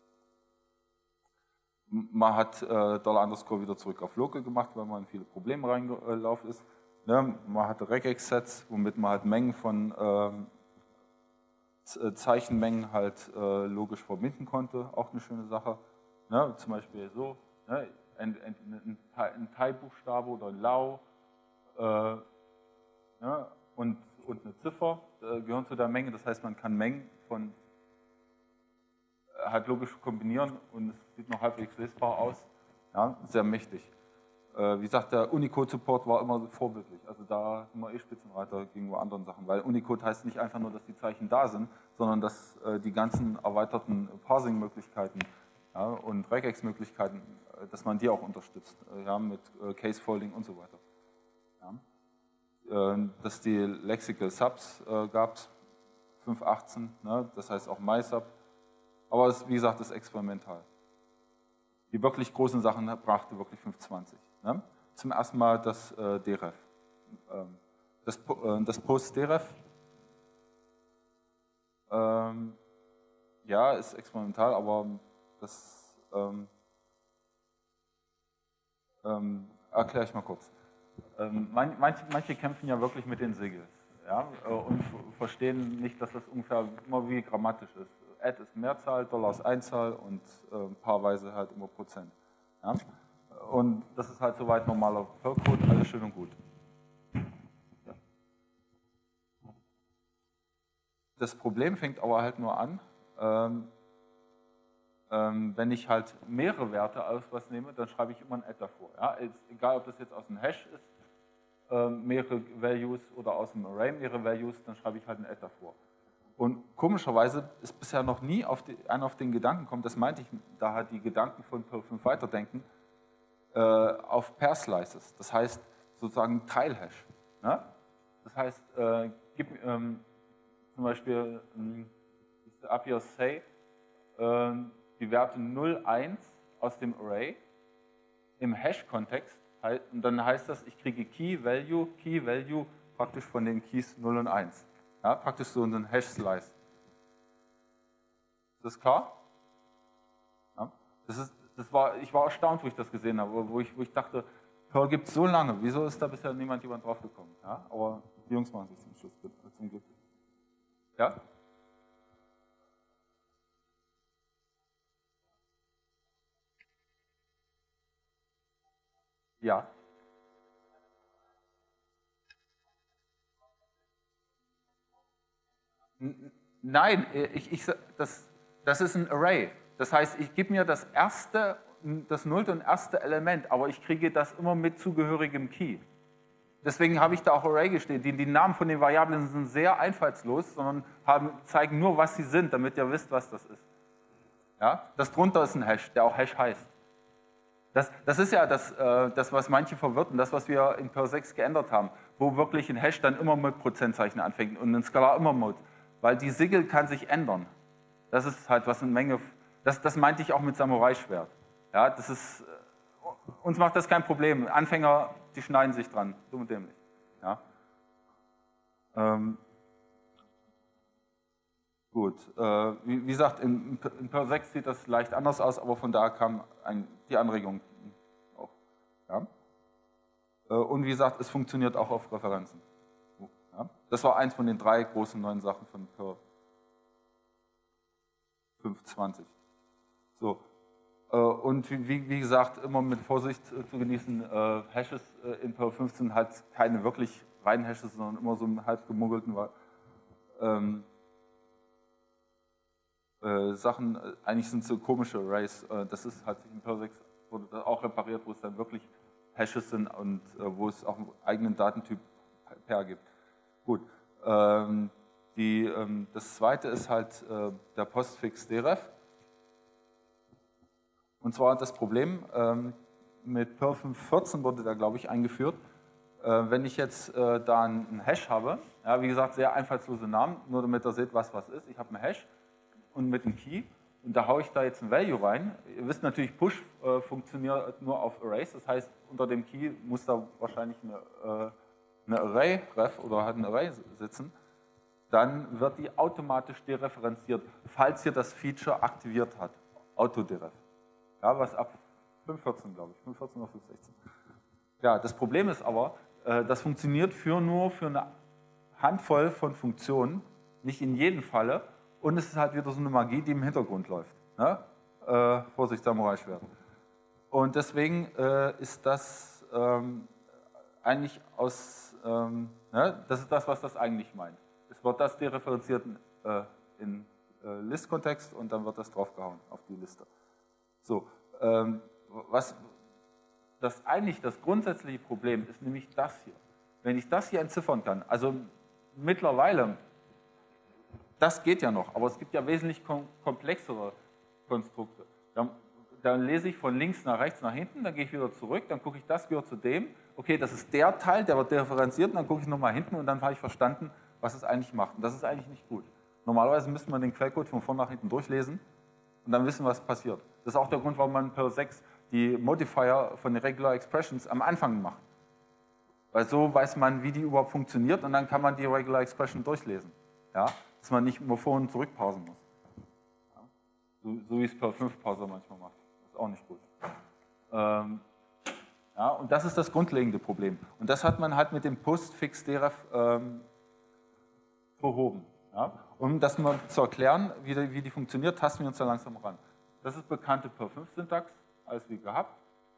man hat äh, Dollar Underscore wieder zurück auf Local gemacht, weil man in viele Probleme reingelaufen ist. Ne? Man hatte Regex-Sets, womit man halt Mengen von ähm, Zeichenmengen halt äh, logisch verbinden konnte, auch eine schöne Sache. Ne? Zum Beispiel so, ne? ein, ein, ein, ein Teilbuchstabe oder ein Lau äh, ne? und, und eine Ziffer äh, gehören zu der Menge. Das heißt, man kann Mengen von äh, halt logisch kombinieren und es sieht noch halbwegs lesbar aus. Ja? Sehr mächtig. Wie gesagt, der Unicode-Support war immer vorbildlich. Also da sind wir eh Spitzenreiter gegenüber anderen Sachen. Weil Unicode heißt nicht einfach nur, dass die Zeichen da sind, sondern dass äh, die ganzen erweiterten Parsing-Möglichkeiten, ja, und Regex-Möglichkeiten, äh, dass man die auch unterstützt. Äh, ja, mit äh, Case-Folding und so weiter. Ja. Äh, dass die Lexical Subs äh, gab es, fünf Punkt achtzehn, ne, das heißt auch MySub. Aber es, wie gesagt, ist experimental. Die wirklich großen Sachen brachte wirklich fünf Punkt zwanzig. Ne? Zum ersten Mal das äh, Deref. Ähm, das, äh, das Post-Deref ähm, ja, ist experimental, aber das ähm, ähm, erkläre ich mal kurz. Ähm, man, manche, manche kämpfen ja wirklich mit den Sigils, ja, äh, und verstehen nicht, dass das ungefähr immer wie grammatisch ist. Add ist Mehrzahl, Dollar ist Einzahl und äh, paarweise halt immer Prozent. Ja? Und das ist halt soweit normaler Perl-Code, alles schön und gut. Ja. Das Problem fängt aber halt nur an, ähm, ähm, wenn ich halt mehrere Werte aus was nehme, dann schreibe ich immer ein Add davor. Ja? Jetzt, egal, ob das jetzt aus einem Hash ist, ähm, mehrere Values oder aus einem Array mehrere Values, dann schreibe ich halt ein Add davor. Und komischerweise ist bisher noch nie auf die, einer auf den Gedanken gekommen, das meinte ich, da halt die Gedanken von Perl fünf weiterdenken, äh, auf Pair Slices, das heißt sozusagen Teilhash. Ne? Das heißt, äh, gib, ähm, zum Beispiel ähm, up here say, äh, die Werte null, eins aus dem Array im Hash-Kontext, und dann heißt das, ich kriege Key, Value, Key, Value praktisch von den Keys null und eins. Ja, praktisch so ein Hash-Slice. Ist das klar? Ja, das ist, das war, ich war erstaunt, wo ich das gesehen habe, wo ich, wo ich dachte, Perl gibt es so lange, wieso ist da bisher niemand jemand drauf gekommen? Ja, aber die Jungs machen sich zum Schluss, zum Glück. Ja? Ja. Nein, ich, ich, das, das ist ein Array. Das heißt, ich gebe mir das erste, das nullte und erste Element, aber ich kriege das immer mit zugehörigem Key. Deswegen habe ich da auch Array gestellt. Die, die Namen von den Variablen sind sehr einfallslos, sondern haben, zeigen nur, was sie sind, damit ihr wisst, was das ist. Ja? Das drunter ist ein Hash, der auch Hash heißt. Das, das ist ja das, äh, das, was manche verwirrt und das, was wir in Perl sechs geändert haben, wo wirklich ein Hash dann immer mit Prozentzeichen anfängt und ein Skalar immer mit. Weil die Sigil kann sich ändern. Das ist halt was eine Menge, das, das meinte ich auch mit Samurai-Schwert. Ja, das ist, uns macht das kein Problem. Anfänger, die schneiden sich dran, dumm und dämlich. Ja. Ähm, gut, äh, wie, wie gesagt, in, in Perl sechs sieht das leicht anders aus, aber von da kam ein, die Anregung auch. Ja. Äh, und wie gesagt, es funktioniert auch auf Referenzen. Ja. Das war eins von den drei großen neuen Sachen von Perl fünf Punkt zwanzig. So. Und wie, wie gesagt, immer mit Vorsicht zu genießen, äh, Hashes in Perl fünfzehn halt keine wirklich reinen Hashes, sondern immer so halb gemuggelten ähm, äh, Sachen. Eigentlich sind so komische Arrays. Äh, das ist halt in Perl sechs wurde das auch repariert, wo es dann wirklich Hashes sind und äh, wo es auch einen eigenen Datentyp Pair gibt. Gut. Ähm, die, ähm, das zweite ist halt äh, der Postfix deref. Und zwar das Problem, ähm, mit Perl fünf Punkt vierzehn wurde da, glaube ich, eingeführt. Äh, wenn ich jetzt äh, da einen Hash habe, ja, wie gesagt, sehr einfallslose Namen, nur damit ihr seht, was was ist. Ich habe einen Hash und mit einem Key und da haue ich da jetzt ein Value rein. Ihr wisst natürlich, Push äh, funktioniert nur auf Arrays, das heißt, unter dem Key muss da wahrscheinlich eine, äh, eine Array-Ref oder halt ein Array sitzen. Dann wird die automatisch dereferenziert, falls ihr das Feature aktiviert hat, Autoderef. Ja, was ab fünf Punkt vierzehn, glaube ich, fünf Punkt vierzehn oder fünf Punkt sechzehn. Ja, das Problem ist aber, äh, das funktioniert für nur für eine Handvoll von Funktionen, nicht in jedem Falle. Und es ist halt wieder so eine Magie, die im Hintergrund läuft. Ne? Äh, Vorsicht, Samurai-Schwert. Und deswegen äh, ist das ähm, eigentlich aus, ähm, ne? das ist das, was das eigentlich meint. Es wird das dereferenziert äh, in äh, List-Kontext und dann wird das draufgehauen auf die Liste. So, ähm, was das eigentlich das grundsätzliche Problem ist, nämlich das hier. Wenn ich das hier entziffern kann, also mittlerweile, das geht ja noch, aber es gibt ja wesentlich kom komplexere Konstrukte. Dann, dann lese ich von links nach rechts nach hinten, dann gehe ich wieder zurück, dann gucke ich, das gehört zu dem. Okay, das ist der Teil, der wird differenziert, und dann gucke ich nochmal hinten und dann habe ich verstanden, was es eigentlich macht. Und das ist eigentlich nicht gut. Normalerweise müsste man den Quellcode von vorn nach hinten durchlesen und dann wissen, was passiert. Das ist auch der Grund, warum man in Perl sechs die Modifier von den Regular Expressions am Anfang macht. Weil so weiß man, wie die überhaupt funktioniert und dann kann man die Regular Expression durchlesen. Ja? Dass man nicht immer vor und zurück pausen muss. Ja? So, so wie es Perl fünf Parser manchmal macht. Das ist auch nicht gut. Ähm, ja, und das ist das grundlegende Problem. Und das hat man halt mit dem Postfix deref ähm, behoben. Ja? Um das mal zu erklären, wie die, wie die funktioniert, tasten wir uns da langsam ran. Das ist bekannte Perl fünf Syntax, alles wie gehabt.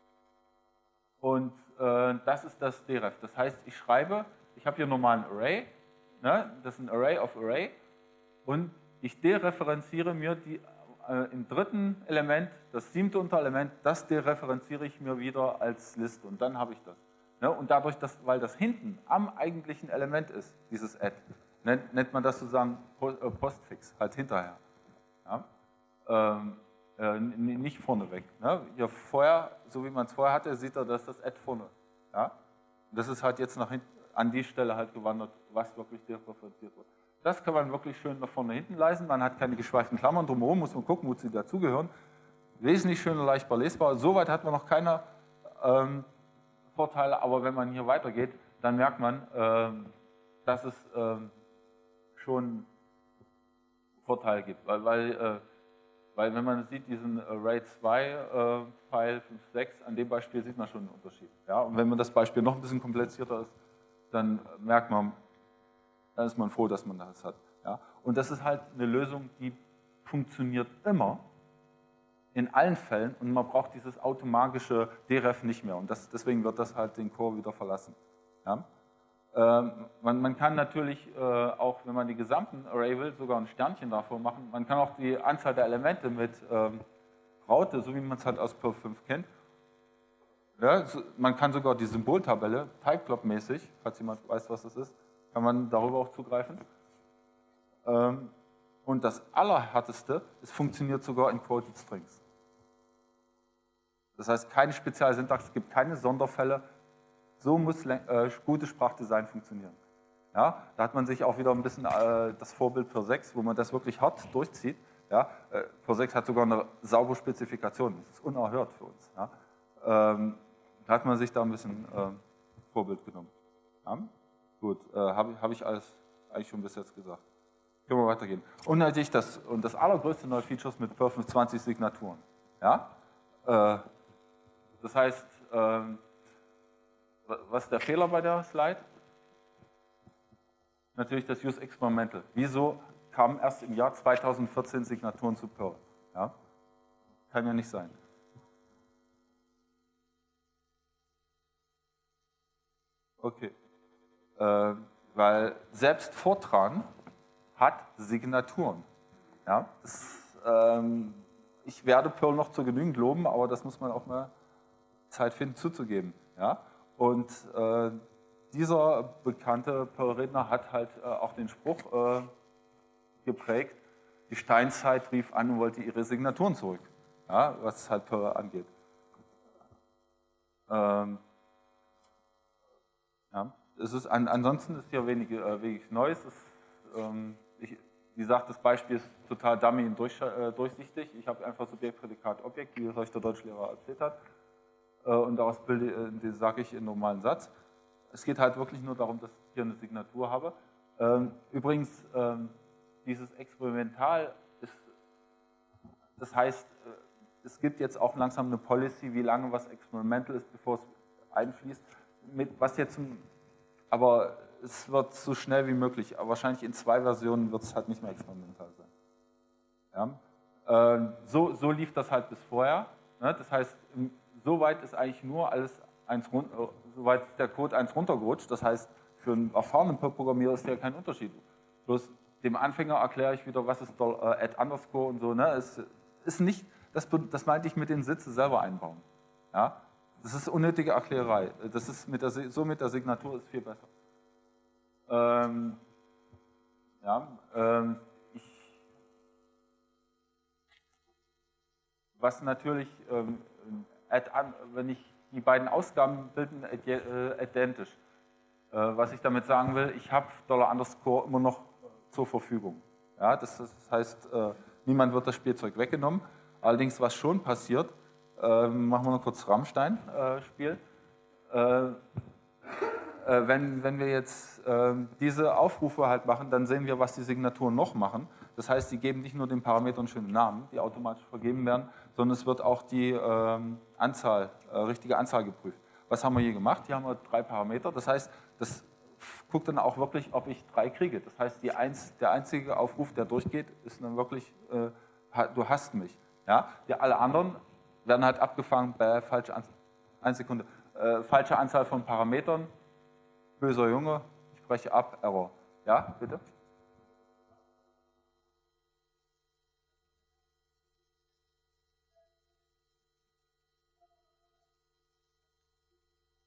Und äh, das ist das deref. Das heißt, ich schreibe, ich habe hier nochmal ein Array, ne? Das ist ein Array of Array, und ich dereferenziere mir die äh, im dritten Element, das siebte Unterelement, das dereferenziere ich mir wieder als Liste und dann habe ich das. Ne? Und dadurch, dass, weil das hinten am eigentlichen Element ist, dieses Add, nennt, nennt man das sozusagen Postfix, halt hinterher. Ja? Ähm, äh, nicht vorneweg. Ne? Hier vorher, so wie man es vorher hatte, sieht er, dass das Add vorne. Ja? Das ist halt jetzt nach hinten, an die Stelle halt gewandert, was wirklich dereferenziert wird. Das kann man wirklich schön nach vorne hinten leisten. Man hat keine geschweiften Klammern drumherum, muss man gucken, wo sie dazugehören. Wesentlich schöner, leichter lesbar. Soweit hat man noch keine ähm, Vorteile, aber wenn man hier weitergeht, dann merkt man, ähm, dass es ähm, schon Vorteile gibt. Weil, weil, äh, weil wenn man sieht, diesen Array zwei File fünf Punkt sechs, an dem Beispiel sieht man schon einen Unterschied. Ja? Und wenn man das Beispiel noch ein bisschen komplizierter ist, dann merkt man, dann ist man froh, dass man das hat. Ja? Und das ist halt eine Lösung, die funktioniert immer, in allen Fällen, und man braucht dieses automatische deref nicht mehr. Und das, deswegen wird das halt den Core wieder verlassen. Ja? Ähm, man, man kann natürlich äh, auch, wenn man die gesamten Array will, sogar ein Sternchen davor machen. Man kann auch die Anzahl der Elemente mit ähm, Raute, so wie man es halt aus Perl fünf kennt. Ja, so, man kann sogar die Symboltabelle, Typeclub-mäßig, falls jemand weiß, was das ist, kann man darüber auch zugreifen. Ähm, und das Allerhärteste, es funktioniert sogar in Quoted Strings. Das heißt, keine Spezialsyntax, es gibt keine Sonderfälle. So muss äh, gutes Sprachdesign funktionieren. Ja, da hat man sich auch wieder ein bisschen äh, das Vorbild Perl sechs, wo man das wirklich hart durchzieht. Ja, äh, Perl sechs hat sogar eine saubere Spezifikation, das ist unerhört für uns. Ja. Ähm, da hat man sich da ein bisschen äh, Vorbild genommen. Ja. Gut, äh, habe hab ich alles eigentlich schon bis jetzt gesagt. Können wir weitergehen. Und natürlich das, und das allergrößte neue Feature ist mit Perl fünfundzwanzig Signaturen. Ja? Äh, das heißt, äh, was ist der Fehler bei der Slide? Natürlich das Use Experimental. Wieso kamen erst im Jahr zweitausendvierzehn Signaturen zu Perl? Ja? Kann ja nicht sein. Okay. Äh, weil selbst Fortran hat Signaturen. Ja? Das, ähm, ich werde Perl noch zu genügend loben, aber das muss man auch mal Zeit finden zuzugeben. Ja? Und äh, dieser bekannte Perl-Redner hat halt äh, auch den Spruch äh, geprägt, die Steinzeit rief an und wollte ihre Signaturen zurück, ja, was halt Perl angeht. Ähm, ja, es ist an, ansonsten ist hier wenig, äh, wenig Neues. Es, ähm, ich, wie gesagt, das Beispiel ist total dummy und durch, äh, durchsichtig. Ich habe einfach Subjekt, Prädikat, Objekt, wie es euch der Deutschlehrer erzählt hat. Äh, und daraus bilde, äh, sage ich in normalen Satz. Es geht halt wirklich nur darum, dass ich hier eine Signatur habe. Ähm, übrigens, ähm, dieses Experimental ist, das heißt, äh, es gibt jetzt auch langsam eine Policy, wie lange was experimental ist, bevor es einfließt. Mit, was jetzt, aber es wird so schnell wie möglich, aber wahrscheinlich in zwei Versionen wird es halt nicht mehr experimental sein. Ja? Äh, so, so lief das halt bis vorher. Ne? Das heißt, soweit ist eigentlich nur alles eins runter, soweit der Code eins runtergerutscht. Das heißt, für einen erfahrenen Programmierer ist ja kein Unterschied. Bloß dem Anfänger erkläre ich wieder, was ist add underscore und so. Ne? Es ist nicht, das, das meinte ich mit den Sitze selber einbauen. Ja? Das ist unnötige Erklärerei. Das ist mit der, so mit der Signatur ist viel besser. Ähm, ja, ähm, ich, was natürlich, ähm, add, wenn ich die beiden Ausgaben bilden äh, identisch. Äh, was ich damit sagen will, ich habe Dollar underscore immer noch zur Verfügung. Ja, das, das heißt, äh, niemand wird das Spielzeug weggenommen. Allerdings, was schon passiert, äh, machen wir noch kurz Rammstein-Spiel. Äh, äh, wenn, wenn wir jetzt äh, diese Aufrufe halt machen, dann sehen wir, was die Signaturen noch machen. Das heißt, sie geben nicht nur den Parametern schöne Namen, die automatisch vergeben werden, sondern es wird auch die äh, Anzahl, äh, richtige Anzahl geprüft. Was haben wir hier gemacht? Hier haben wir drei Parameter. Das heißt, das guckt dann auch wirklich, ob ich drei kriege. Das heißt, die eins, der einzige Aufruf, der durchgeht, ist dann wirklich, äh, du hast mich. Ja? Die, alle anderen werden halt abgefangen bei falscher Anzahl, eine Sekunde, äh, falsche Anzahl von Parametern. Böser Junge, ich breche ab, Error. Ja, bitte?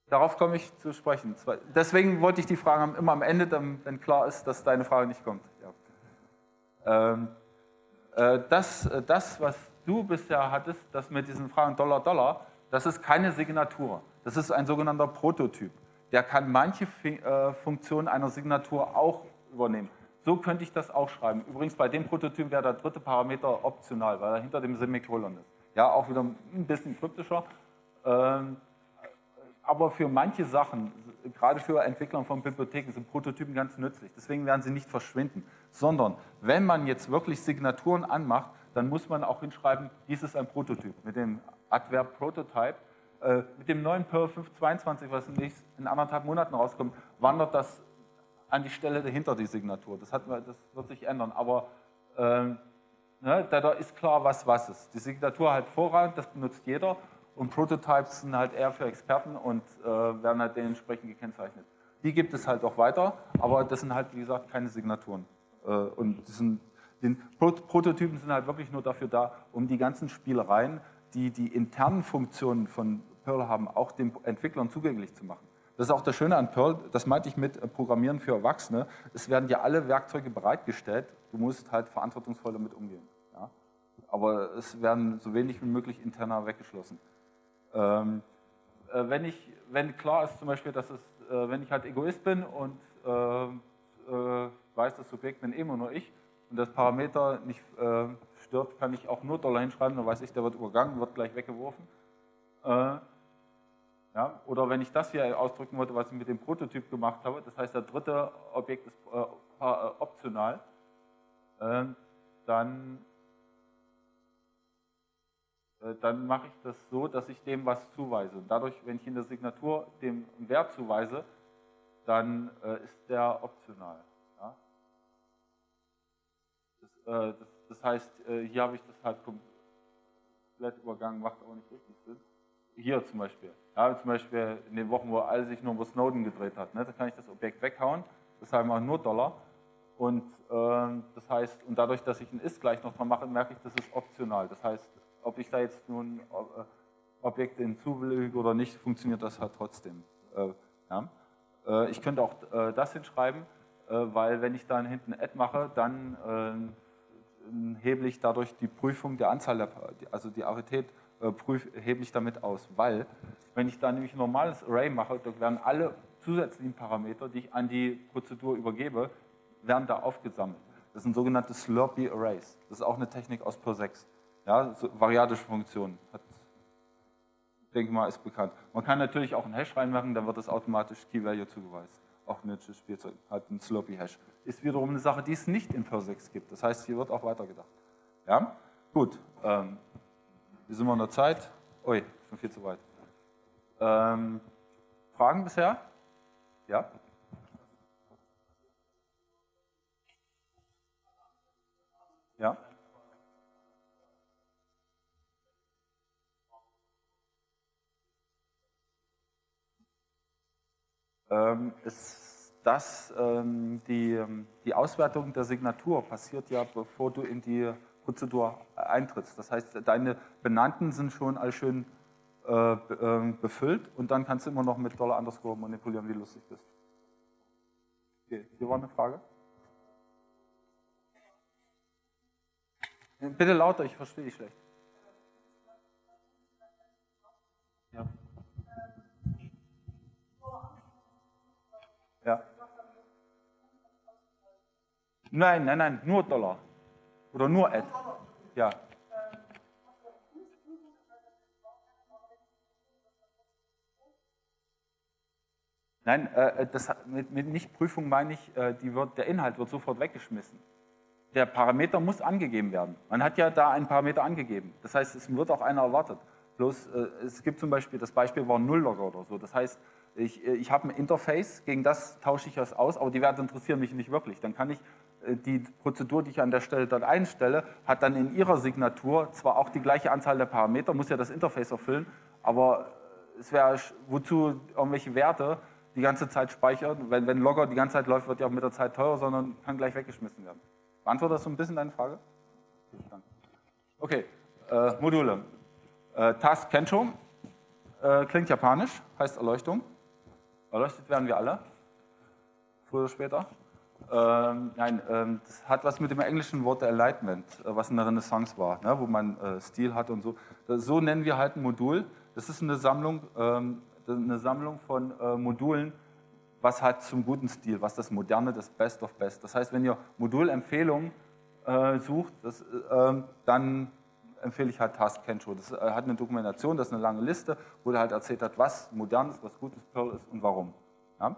Darauf komme ich zu sprechen. Deswegen wollte ich die Fragen immer am Ende, wenn klar ist, dass deine Frage nicht kommt. Ja. Ähm, äh, das, das, was du bisher hattest, das mit diesen Fragen Dollar, Dollar, das ist keine Signatur. Das ist ein sogenannter Prototyp. Der kann manche äh, Funktionen einer Signatur auch übernehmen. So könnte ich das auch schreiben. Übrigens, bei dem Prototyp wäre der dritte Parameter optional, weil er hinter dem Semikolon ist. Ja, auch wieder ein bisschen kryptischer. Ähm, aber für manche Sachen, gerade für Entwickler von Bibliotheken, sind Prototypen ganz nützlich. Deswegen werden sie nicht verschwinden. Sondern, wenn man jetzt wirklich Signaturen anmacht, dann muss man auch hinschreiben, dies ist ein Prototyp. Mit dem Adverb Prototype. Äh, mit dem neuen Perl fünf Punkt zweiundzwanzig, was nächst, in anderthalb Monaten rauskommt, wandert das an die Stelle dahinter, die Signatur. Das, hat, das wird sich ändern. Aber ähm, ne, da, da ist klar, was was ist. Die Signatur halt Vorrang, das benutzt jeder. Und Prototypes sind halt eher für Experten und äh, werden halt dementsprechend gekennzeichnet. Die gibt es halt auch weiter, aber das sind halt, wie gesagt, keine Signaturen. Äh, und diesen, den Pro Prototypen sind halt wirklich nur dafür da, um die ganzen Spielereien, die die internen Funktionen von Perl haben, auch den Entwicklern zugänglich zu machen. Das ist auch das Schöne an Perl, das meinte ich mit Programmieren für Erwachsene. Es werden dir alle Werkzeuge bereitgestellt, du musst halt verantwortungsvoll damit umgehen. Ja? Aber es werden so wenig wie möglich interner weggeschlossen. Ähm, äh, wenn, ich, wenn klar ist zum Beispiel, dass es, äh, wenn ich halt Egoist bin und äh, äh, weiß, das Subjekt bin immer nur ich und das Parameter nicht äh, stört, kann ich auch nur Dollar hinschreiben, dann weiß ich, der wird übergangen, wird gleich weggeworfen. Äh, ja, oder wenn ich das hier ausdrücken wollte, was ich mit dem Prototyp gemacht habe, das heißt, der dritte Objekt ist äh, äh, optional, äh, dann dann mache ich das so, dass ich dem was zuweise. Und dadurch, wenn ich in der Signatur dem einen Wert zuweise, dann äh, ist der optional. Ja? Das, äh, das, das heißt, äh, hier habe ich das halt komplett übergangen, macht aber nicht richtig Sinn. Hier zum Beispiel. Ja, zum Beispiel in den Wochen, wo alle sich nur über Snowden gedreht hat, ne, da kann ich das Objekt weghauen, das heißt mal nur Dollar. Und äh, das heißt, und dadurch, dass ich ein Ist gleich noch dran mache, merke ich, das ist optional. Das heißt, ob ich da jetzt nun Objekte hinzufüge oder nicht, funktioniert das halt trotzdem. Äh, ja. äh, ich könnte auch äh, das hinschreiben, äh, weil wenn ich dann hinten Add mache, dann äh, hebel ich dadurch die Prüfung der Anzahl der, also die Arithmetik äh, prüf, hebel ich damit aus, weil wenn ich da nämlich ein normales Array mache, dann werden alle zusätzlichen Parameter, die ich an die Prozedur übergebe, werden da aufgesammelt. Das sind sogenannte Slurpy Arrays. Das ist auch eine Technik aus Perl sechs. Ja, so variadische Funktionen, hat, denke mal, ist bekannt. Man kann natürlich auch einen Hash reinmachen, dann wird das automatisch Key Value zugeweist. Auch ein nützliches Spielzeug, hat einen Slurpy Hash. Ist wiederum eine Sache, die es nicht in Perl sechs gibt. Das heißt, hier wird auch weitergedacht. Ja, gut. Ähm, wie sind wir in der Zeit? Ui, schon viel zu weit. Ähm, Fragen bisher? Ja? Ja? Ähm, ist das, ähm, die, die Auswertung der Signatur passiert ja, bevor du in die Prozedur eintrittst. Das heißt, deine Benannten sind schon all schön äh, befüllt und dann kannst du immer noch mit Dollar Underscore manipulieren, wie lustig bist. Okay, hier war eine Frage. Bitte lauter, ich verstehe dich schlecht. Ja. Ja. Nein, nein, nein, nur Dollar. Oder nur Add. Ja. Nein, äh, das, mit, mit Nichtprüfung meine ich, äh, die wird, der Inhalt wird sofort weggeschmissen. Der Parameter muss angegeben werden. Man hat ja da einen Parameter angegeben. Das heißt, es wird auch einer erwartet. Bloß, äh, es gibt zum Beispiel, das Beispiel war ein Nulllogger oder so. Das heißt, ich, ich habe ein Interface, gegen das tausche ich das aus, aber die Werte interessieren mich nicht wirklich. Dann kann ich, äh, die Prozedur, die ich an der Stelle dann einstelle, hat dann in ihrer Signatur zwar auch die gleiche Anzahl der Parameter, muss ja das Interface erfüllen, aber es wäre, wozu irgendwelche Werte die ganze Zeit speichern. Wenn, wenn Logger die ganze Zeit läuft, wird ja auch mit der Zeit teuer, sondern kann gleich weggeschmissen werden. Beantwortet das so ein bisschen deine Frage? Okay, äh, Module. Äh, Task Kensho, äh, klingt japanisch, heißt Erleuchtung. Erleuchtet werden wir alle, früher oder später. Ähm, nein, ähm, das hat was mit dem englischen Wort Enlightenment, äh, was in der Renaissance war, ne, wo man äh, Stil hat und so. Das, so nennen wir halt ein Modul. Das ist eine Sammlung, ähm, eine Sammlung von äh, Modulen, was halt zum guten Stil, was das Moderne, das Best of Best. Das heißt, wenn ihr Modulempfehlungen äh, sucht, das, äh, dann empfehle ich halt Task Kensho. Das äh, hat eine Dokumentation, das ist eine lange Liste, wo er halt erzählt hat, was modern ist, was gutes Perl ist und warum. Ja?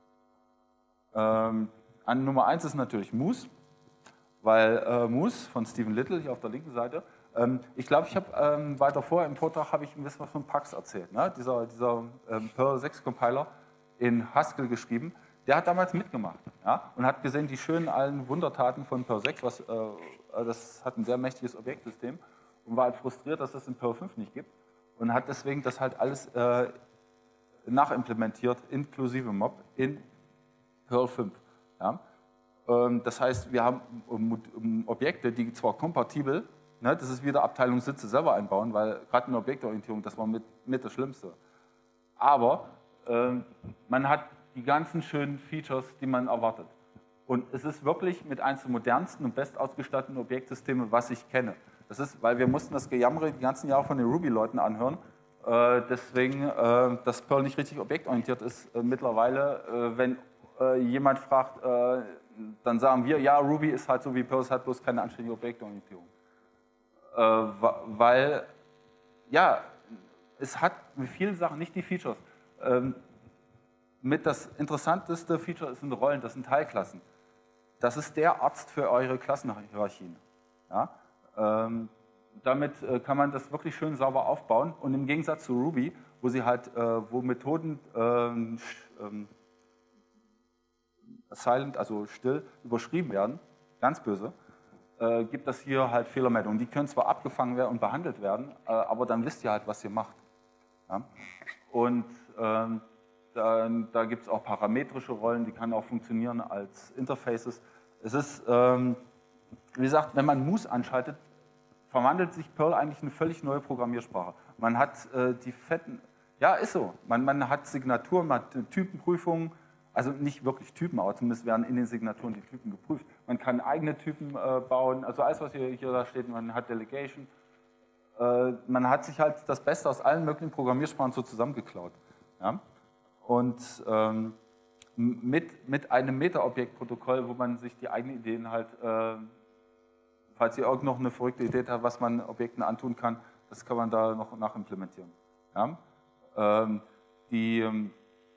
Ähm, an Nummer eins ist natürlich Moose, weil äh, Moose von Stephen Little, hier auf der linken Seite, ähm, ich glaube, ich habe ähm, weiter vorher im Vortrag habe ich ein bisschen was von Pax erzählt, ne? dieser, dieser ähm, Perl sechs Compiler in Haskell geschrieben, der hat damals mitgemacht, ja? Und hat gesehen, die schönen allen Wundertaten von Perl sechs, was, äh, das hat ein sehr mächtiges Objektsystem und war halt frustriert, dass es in Perl fünf nicht gibt und hat deswegen das halt alles äh, nachimplementiert, inklusive Mob, in Perl fünf. Ja? Das heißt, wir haben Objekte, die zwar kompatibel, ne, das ist wieder Abteilung Sitze selber einbauen, weil gerade in der Objektorientierung, das war mit, mit das Schlimmste. Aber äh, man hat die ganzen schönen Features, die man erwartet. Und es ist wirklich mit eines der modernsten und bestausgestatteten Objektsysteme, was ich kenne. Das ist, weil wir mussten das Gejammere die ganzen Jahre von den Ruby-Leuten anhören. Äh, deswegen, äh, dass Perl nicht richtig objektorientiert ist, äh, mittlerweile, äh, wenn äh, jemand fragt, äh, dann sagen wir, ja, Ruby ist halt so wie Perl, es hat bloß keine anständige Objektorientierung. Äh, weil, ja, es hat mit vielen Sachen nicht die Features. Ähm, mit das interessanteste Feature sind Rollen, das sind Teilklassen. Das ist der Arzt für eure Klassenhierarchien. Ja? Ähm, damit äh, kann man das wirklich schön sauber aufbauen und im Gegensatz zu Ruby, wo sie halt, äh, wo Methoden ähm, ähm, silent, also still, überschrieben werden, ganz böse, äh, gibt das hier halt Fehlermeldungen. Die können zwar abgefangen werden und behandelt werden, äh, aber dann wisst ihr halt, was ihr macht. Ja? Und ähm, da, da gibt es auch parametrische Rollen, die kann auch funktionieren als Interfaces. Es ist, ähm, wie gesagt, wenn man Moose anschaltet, verwandelt sich Perl eigentlich in eine völlig neue Programmiersprache. Man hat äh, die fetten, ja, ist so, man, man hat Signaturen, man hat Typenprüfungen, also nicht wirklich Typen, aber zumindest werden in den Signaturen die Typen geprüft. Man kann eigene Typen äh, bauen, also alles, was hier, hier da steht, man hat Delegation. Äh, man hat sich halt das Beste aus allen möglichen Programmiersprachen so zusammengeklaut. Ja? Und ähm, mit, mit einem Meta-Objekt-Protokoll, wo man sich die eigenen Ideen halt, äh, falls ihr auch noch eine verrückte Idee habt, was man Objekten antun kann, das kann man da noch nachimplementieren. Ja? Ähm, die... Ähm,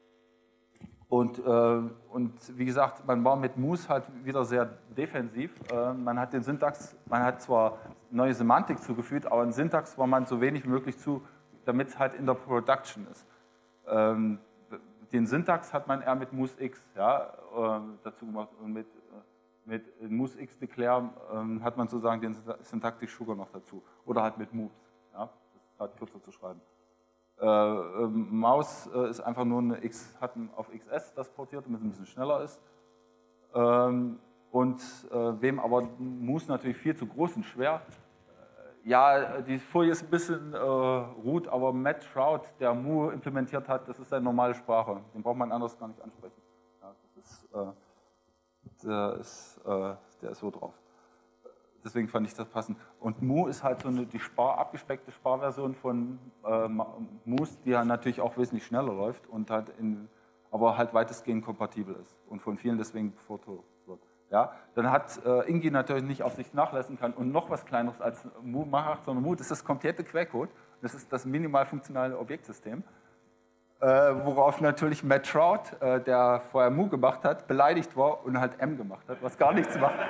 Und, äh, und wie gesagt, man war mit Moose halt wieder sehr defensiv. Äh, man hat den Syntax, man hat zwar neue Semantik zugefügt, aber in Syntax war man so wenig wie möglich zu, damit es halt in der Production ist. Ähm, den Syntax hat man eher mit Moose X ja, äh, dazu gemacht und mit, mit Moose X Declare äh, hat man sozusagen den Syntactic Sugar noch dazu. Oder halt mit Moves, ja, das ist halt kürzer zu schreiben. Äh, äh, Maus äh, ist einfach nur eine X, hat auf X S das portiert, damit es ein bisschen schneller ist. Ähm, und äh, wem aber Moose natürlich viel zu groß und schwer. Äh, ja, die Folie ist ein bisschen äh, root, aber Matt Shroud, der Mu implementiert hat, das ist eine normale Sprache. Den braucht man anders gar nicht ansprechen. Ja, das ist, äh, der, ist, äh, der ist so drauf. Deswegen fand ich das passend. Und Mu ist halt so eine die Spar, abgespeckte Sparversion von äh, Moose, die ja natürlich auch wesentlich schneller läuft und halt in, aber halt weitestgehend kompatibel ist und von vielen deswegen bevorzugt wird. Ja? Dann hat äh, Ingi natürlich nicht auf sich nachlassen kann und noch was Kleineres als Mu macht, sondern Mu, das ist das komplette Quellcode, das ist das minimal funktionale Objektsystem, äh, worauf natürlich Matt Shroud, äh, der vorher Mu gemacht hat, beleidigt war und halt M gemacht hat, was gar nichts macht.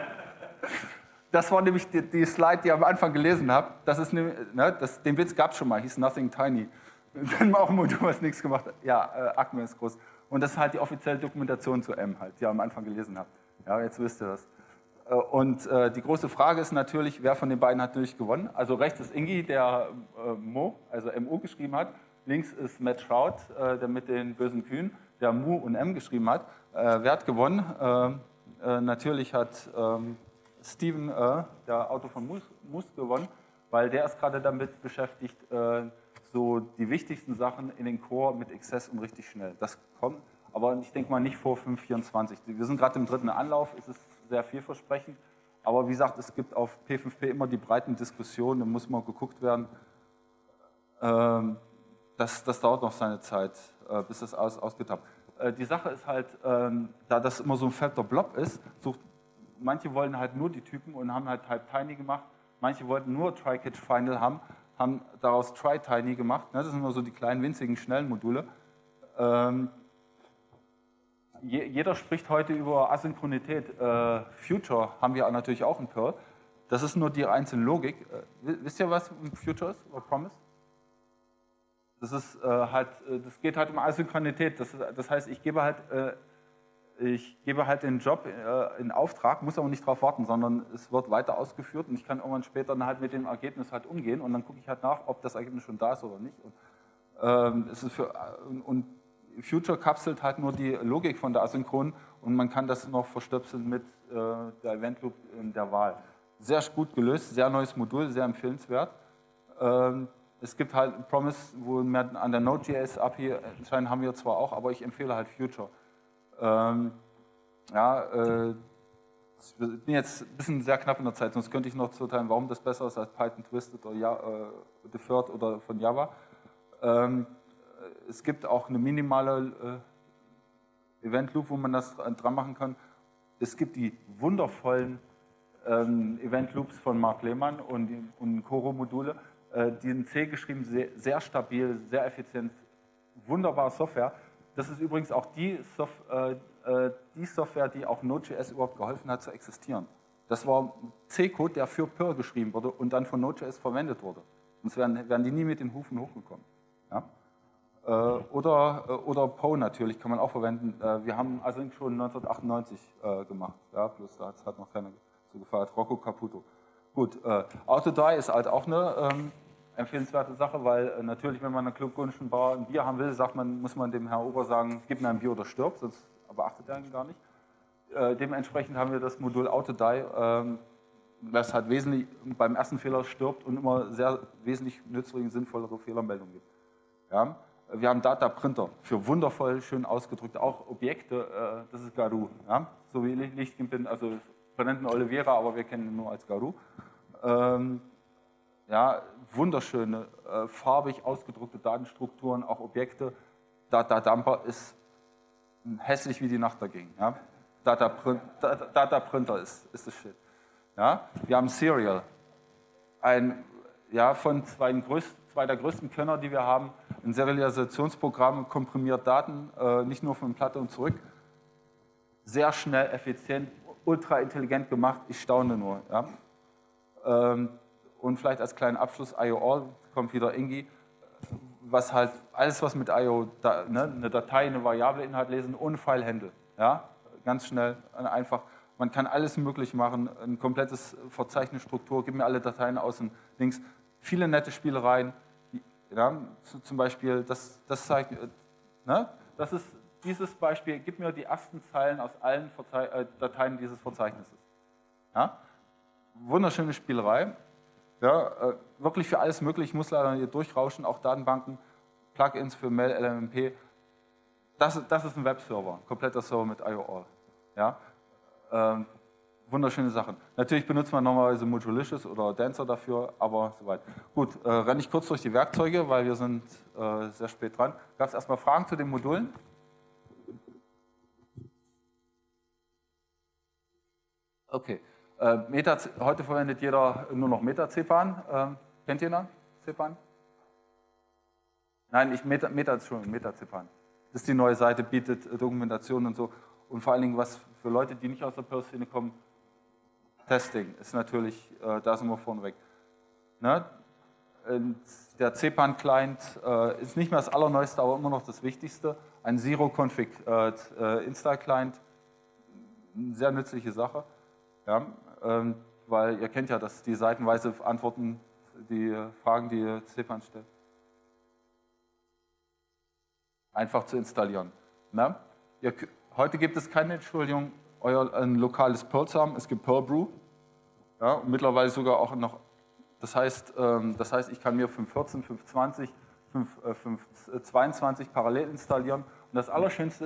Das war nämlich die, die Slide, die ich am Anfang gelesen habe. Das ist ne, ne, das, den Witz gab es schon mal, hieß Nothing Tiny. Dann auch ein Modul, was nichts gemacht hat. Ja, äh, Acme ist groß. Und das ist halt die offizielle Dokumentation zu M, halt, die ihr am Anfang gelesen habt. Ja, jetzt wisst ihr das. Äh, und äh, die große Frage ist natürlich, wer von den beiden hat natürlich gewonnen. Also rechts ist Ingi, der äh, Mo, also M U geschrieben hat. Links ist Matt Shroud, äh, der mit den bösen Kühen, der Mu und M geschrieben hat. Äh, wer hat gewonnen? Äh, äh, natürlich hat... Ähm, Steven, äh, der Autor von Moose, Moose, gewonnen, weil der ist gerade damit beschäftigt, äh, so die wichtigsten Sachen in den Core mit Access und richtig schnell. Das kommt, Aber ich denke mal nicht vor fünf Punkt vierundzwanzig. Wir sind gerade im dritten Anlauf, es ist sehr vielversprechend. Aber wie gesagt, es gibt auf P fünf P immer die breiten Diskussionen, da muss mal geguckt werden. Ähm, das, das dauert noch seine Zeit, äh, bis das alles ausgetappt. Äh, die Sache ist halt, ähm, da das immer so ein fetter Blob ist, sucht, manche wollen halt nur die Typen und haben halt Type Tiny gemacht. Manche wollten nur Try-Catch Final haben, haben daraus Try-Tiny gemacht. Ne? Das sind nur so die kleinen, winzigen, schnellen Module. Ähm, je, jeder spricht heute über Asynchronität. Äh, Future haben wir natürlich auch in Perl. Das ist nur die einzelne Logik. Äh, wisst ihr, was ein Future ist oder Promise? Das, ist, äh, halt, das geht halt um Asynchronität. Das, das heißt, ich gebe halt, äh, ich gebe halt den Job äh, in Auftrag, muss aber nicht darauf warten, sondern es wird weiter ausgeführt und ich kann irgendwann später dann halt mit dem Ergebnis halt umgehen und dann gucke ich halt nach, ob das Ergebnis schon da ist oder nicht. Und, ähm, es ist für, und Future kapselt halt nur die Logik von der Asynchron und man kann das noch verstöpseln mit äh, der Event Loop in der Wahl. Sehr gut gelöst, sehr neues Modul, sehr empfehlenswert. Ähm, Es gibt halt Promise, wo wir an der Node.js-A P I entscheiden, haben wir zwar auch, aber ich empfehle halt Future. Ähm, ja, äh, wir sind jetzt ein bisschen sehr knapp in der Zeit, sonst könnte ich noch zurteilen, warum das besser ist als Python Twisted oder ja, äh, Deferred oder von Java. Ähm, es gibt auch eine minimale äh, Event Loop, wo man das dran machen kann. Es gibt die wundervollen ähm, Event Loops von Mark Lehmann und, die, und Coro-Module. Die in C geschrieben, sehr, sehr stabil, sehr effizient, wunderbare Software. Das ist übrigens auch die, Sof äh, die Software, die auch Node.js überhaupt geholfen hat zu existieren. Das war C-Code, der für Perl geschrieben wurde und dann von Node.js verwendet wurde. Sonst wären, wären die nie mit den Hufen hochgekommen. Ja? Äh, oder, äh, oder Poe natürlich kann man auch verwenden. Äh, wir haben Async schon neunzehnhundertachtundneunzig äh, gemacht. Ja? Plus da hat es halt noch keiner so gefeiert. Rocco Caputo. Gut, äh, Autodie ist halt auch eine ähm, empfehlenswerte Sache, weil äh, natürlich, wenn man in einer Clubgunschen Bar ein Bier haben will, sagt man, muss man dem Herrn Ober sagen, gib mir ein Bier oder stirb, sonst beachtet er ihn gar nicht. Äh, dementsprechend haben wir das Modul Autodie, ähm, das halt wesentlich beim ersten Fehler stirbt und immer sehr wesentlich nützliche und sinnvollere Fehlermeldungen gibt. Ja? Wir haben Data Printer für wundervoll schön ausgedrückte, auch Objekte, äh, das ist Garou, ja? So wie Lichtgimp bin, also wir nennen ihn Oliveira, aber wir kennen ihn nur als Garou. Ähm, ja, wunderschöne, äh, farbig ausgedruckte Datenstrukturen, auch Objekte. Data Dumper ist hässlich wie die Nacht dagegen. Ja? Data, Print, Data, Data Printer ist, ist das Shit. Ja? Wir haben Serial, ein, ja, von zwei, größten, zwei der größten Könner, die wir haben, ein Serialisationsprogramm, komprimiert Daten, äh, nicht nur von Platte und zurück, sehr schnell, effizient, ultra intelligent gemacht, ich staune nur. Ja? Ähm, und vielleicht als kleinen Abschluss I O All, kommt wieder Ingi, was halt, alles was mit I O, da, ne, eine Datei, eine Variable Inhalt lesen, ohne File-Handle. Ja? Ganz schnell, einfach, man kann alles möglich machen, ein komplettes Verzeichnisstruktur, gib mir alle Dateien aus und Links, viele nette Spielereien, ja? Zum Beispiel, das, das zeigt, ne? Das ist dieses Beispiel, gib mir die ersten Zeilen aus allen Verzei äh, Dateien dieses Verzeichnisses. Ja? Wunderschöne Spielerei. Ja, äh, wirklich für alles möglich. Ich muss leider hier durchrauschen, auch Datenbanken, Plugins für Mail, L M M P. Das, das ist ein Webserver, ein kompletter Server mit I O All. Ja? Ähm, wunderschöne Sachen. Natürlich benutzt man normalerweise Modulicious oder Dancer dafür, aber soweit. Gut, äh, renne ich kurz durch die Werkzeuge, weil wir sind äh, sehr spät dran. Gab es erstmal Fragen zu den Modulen? Okay. Äh, Meta, heute verwendet jeder nur noch Meta-Cepan. Äh, kennt ihr noch Cepan? Nein, ich, Meta, Meta, Entschuldigung, Meta-Cepan. Das ist die neue Seite, bietet äh, Dokumentation und so. Und vor allen Dingen, was für Leute, die nicht aus der Perl-Szene kommen, Testing ist natürlich, äh, da sind wir vorne weg. Ne? Der Cepan-Client äh, ist nicht mehr das Allerneueste, aber immer noch das Wichtigste. Ein Zero-Config äh, Install-Client, eine sehr nützliche Sache. Ja, ähm, weil ihr kennt ja, dass die seitenweise Antworten, die Fragen, die Cepan stellt, einfach zu installieren. Ne? Ihr, heute gibt es keine Entschuldigung, euer ein lokales Perl zu haben. Es gibt Perl Brew, ja, und mittlerweile sogar auch noch. Das heißt, ähm, das heißt, ich kann mir fünf Punkt vierzehn, fünf Punkt zwanzig, fünf Punkt zweiundzwanzig parallel installieren. Und das Allerschönste ist,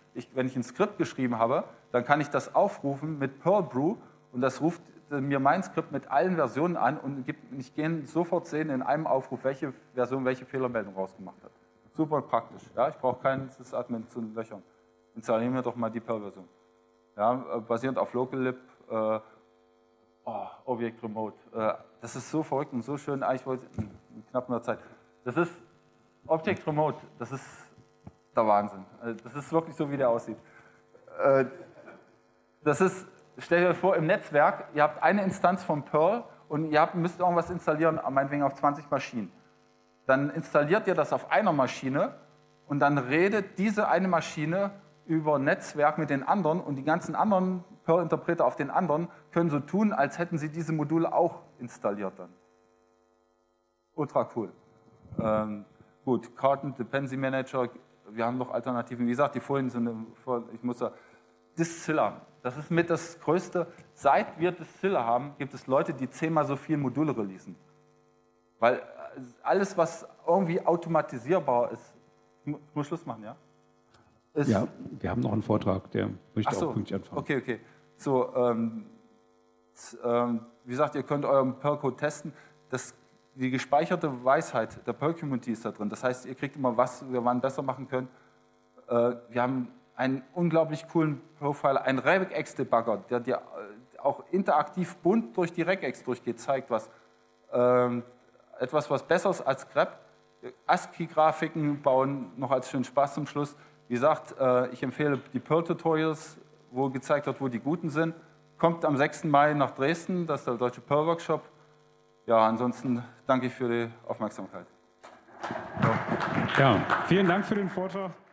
ich, wenn ich ein Skript geschrieben habe, dann kann ich das aufrufen mit Perl Brew und das ruft mir mein Skript mit allen Versionen an und gibt, ich kann sofort sehen in einem Aufruf, welche Version welche Fehlermeldung rausgemacht hat. Super praktisch. Ja? Ich brauche keinen Sysadmin zu löchern. Installieren wir doch mal die Perl-Version. Ja, basierend auf Locallib, äh, oh, Object Remote. Äh, das ist so verrückt und so schön. Eigentlich wollte ich in knapp einer Zeit. Das ist Object Remote. Das ist der Wahnsinn. Das ist wirklich so, wie der aussieht. Äh, das ist, stellt euch vor, im Netzwerk, ihr habt eine Instanz von Perl und ihr habt, müsst irgendwas installieren, meinetwegen auf zwanzig Maschinen. Dann installiert ihr das auf einer Maschine und dann redet diese eine Maschine über Netzwerk mit den anderen und die ganzen anderen Perl-Interpreter auf den anderen können so tun, als hätten sie diese Module auch installiert dann. Ultra cool. Ähm, gut, Karten, Dependency Manager, wir haben noch Alternativen. Wie gesagt, die Folien sind, ich muss da, Distiller, das ist mit das Größte. Seit wir Distiller haben, gibt es Leute, die zehnmal so viele Module releasen. Weil alles, was irgendwie automatisierbar ist, ich muss Schluss machen, ja? Ist, ja, wir haben noch einen Vortrag, der möchte so, auch pünktlich anfangen. Okay, okay. So, ähm, ähm, wie gesagt, ihr könnt euren Perl-Code testen. Das, die gespeicherte Weisheit der Perl-Community ist da drin. Das heißt, ihr kriegt immer, was wir wann besser machen können. Äh, wir haben einen unglaublich coolen Profiler, einen Regex-Debugger, der dir äh, auch interaktiv bunt durch die Regex durchgeht, zeigt was. Ähm, etwas, was besser ist als grep. ASCII-Grafiken bauen, noch als schönen Spaß zum Schluss. Wie gesagt, ich empfehle die Perl-Tutorials, wo gezeigt wird, wo die Guten sind. Kommt am sechsten Mai nach Dresden, das ist der Deutsche Perl-Workshop. Ja, ansonsten danke ich für die Aufmerksamkeit. Ja, vielen Dank für den Vortrag.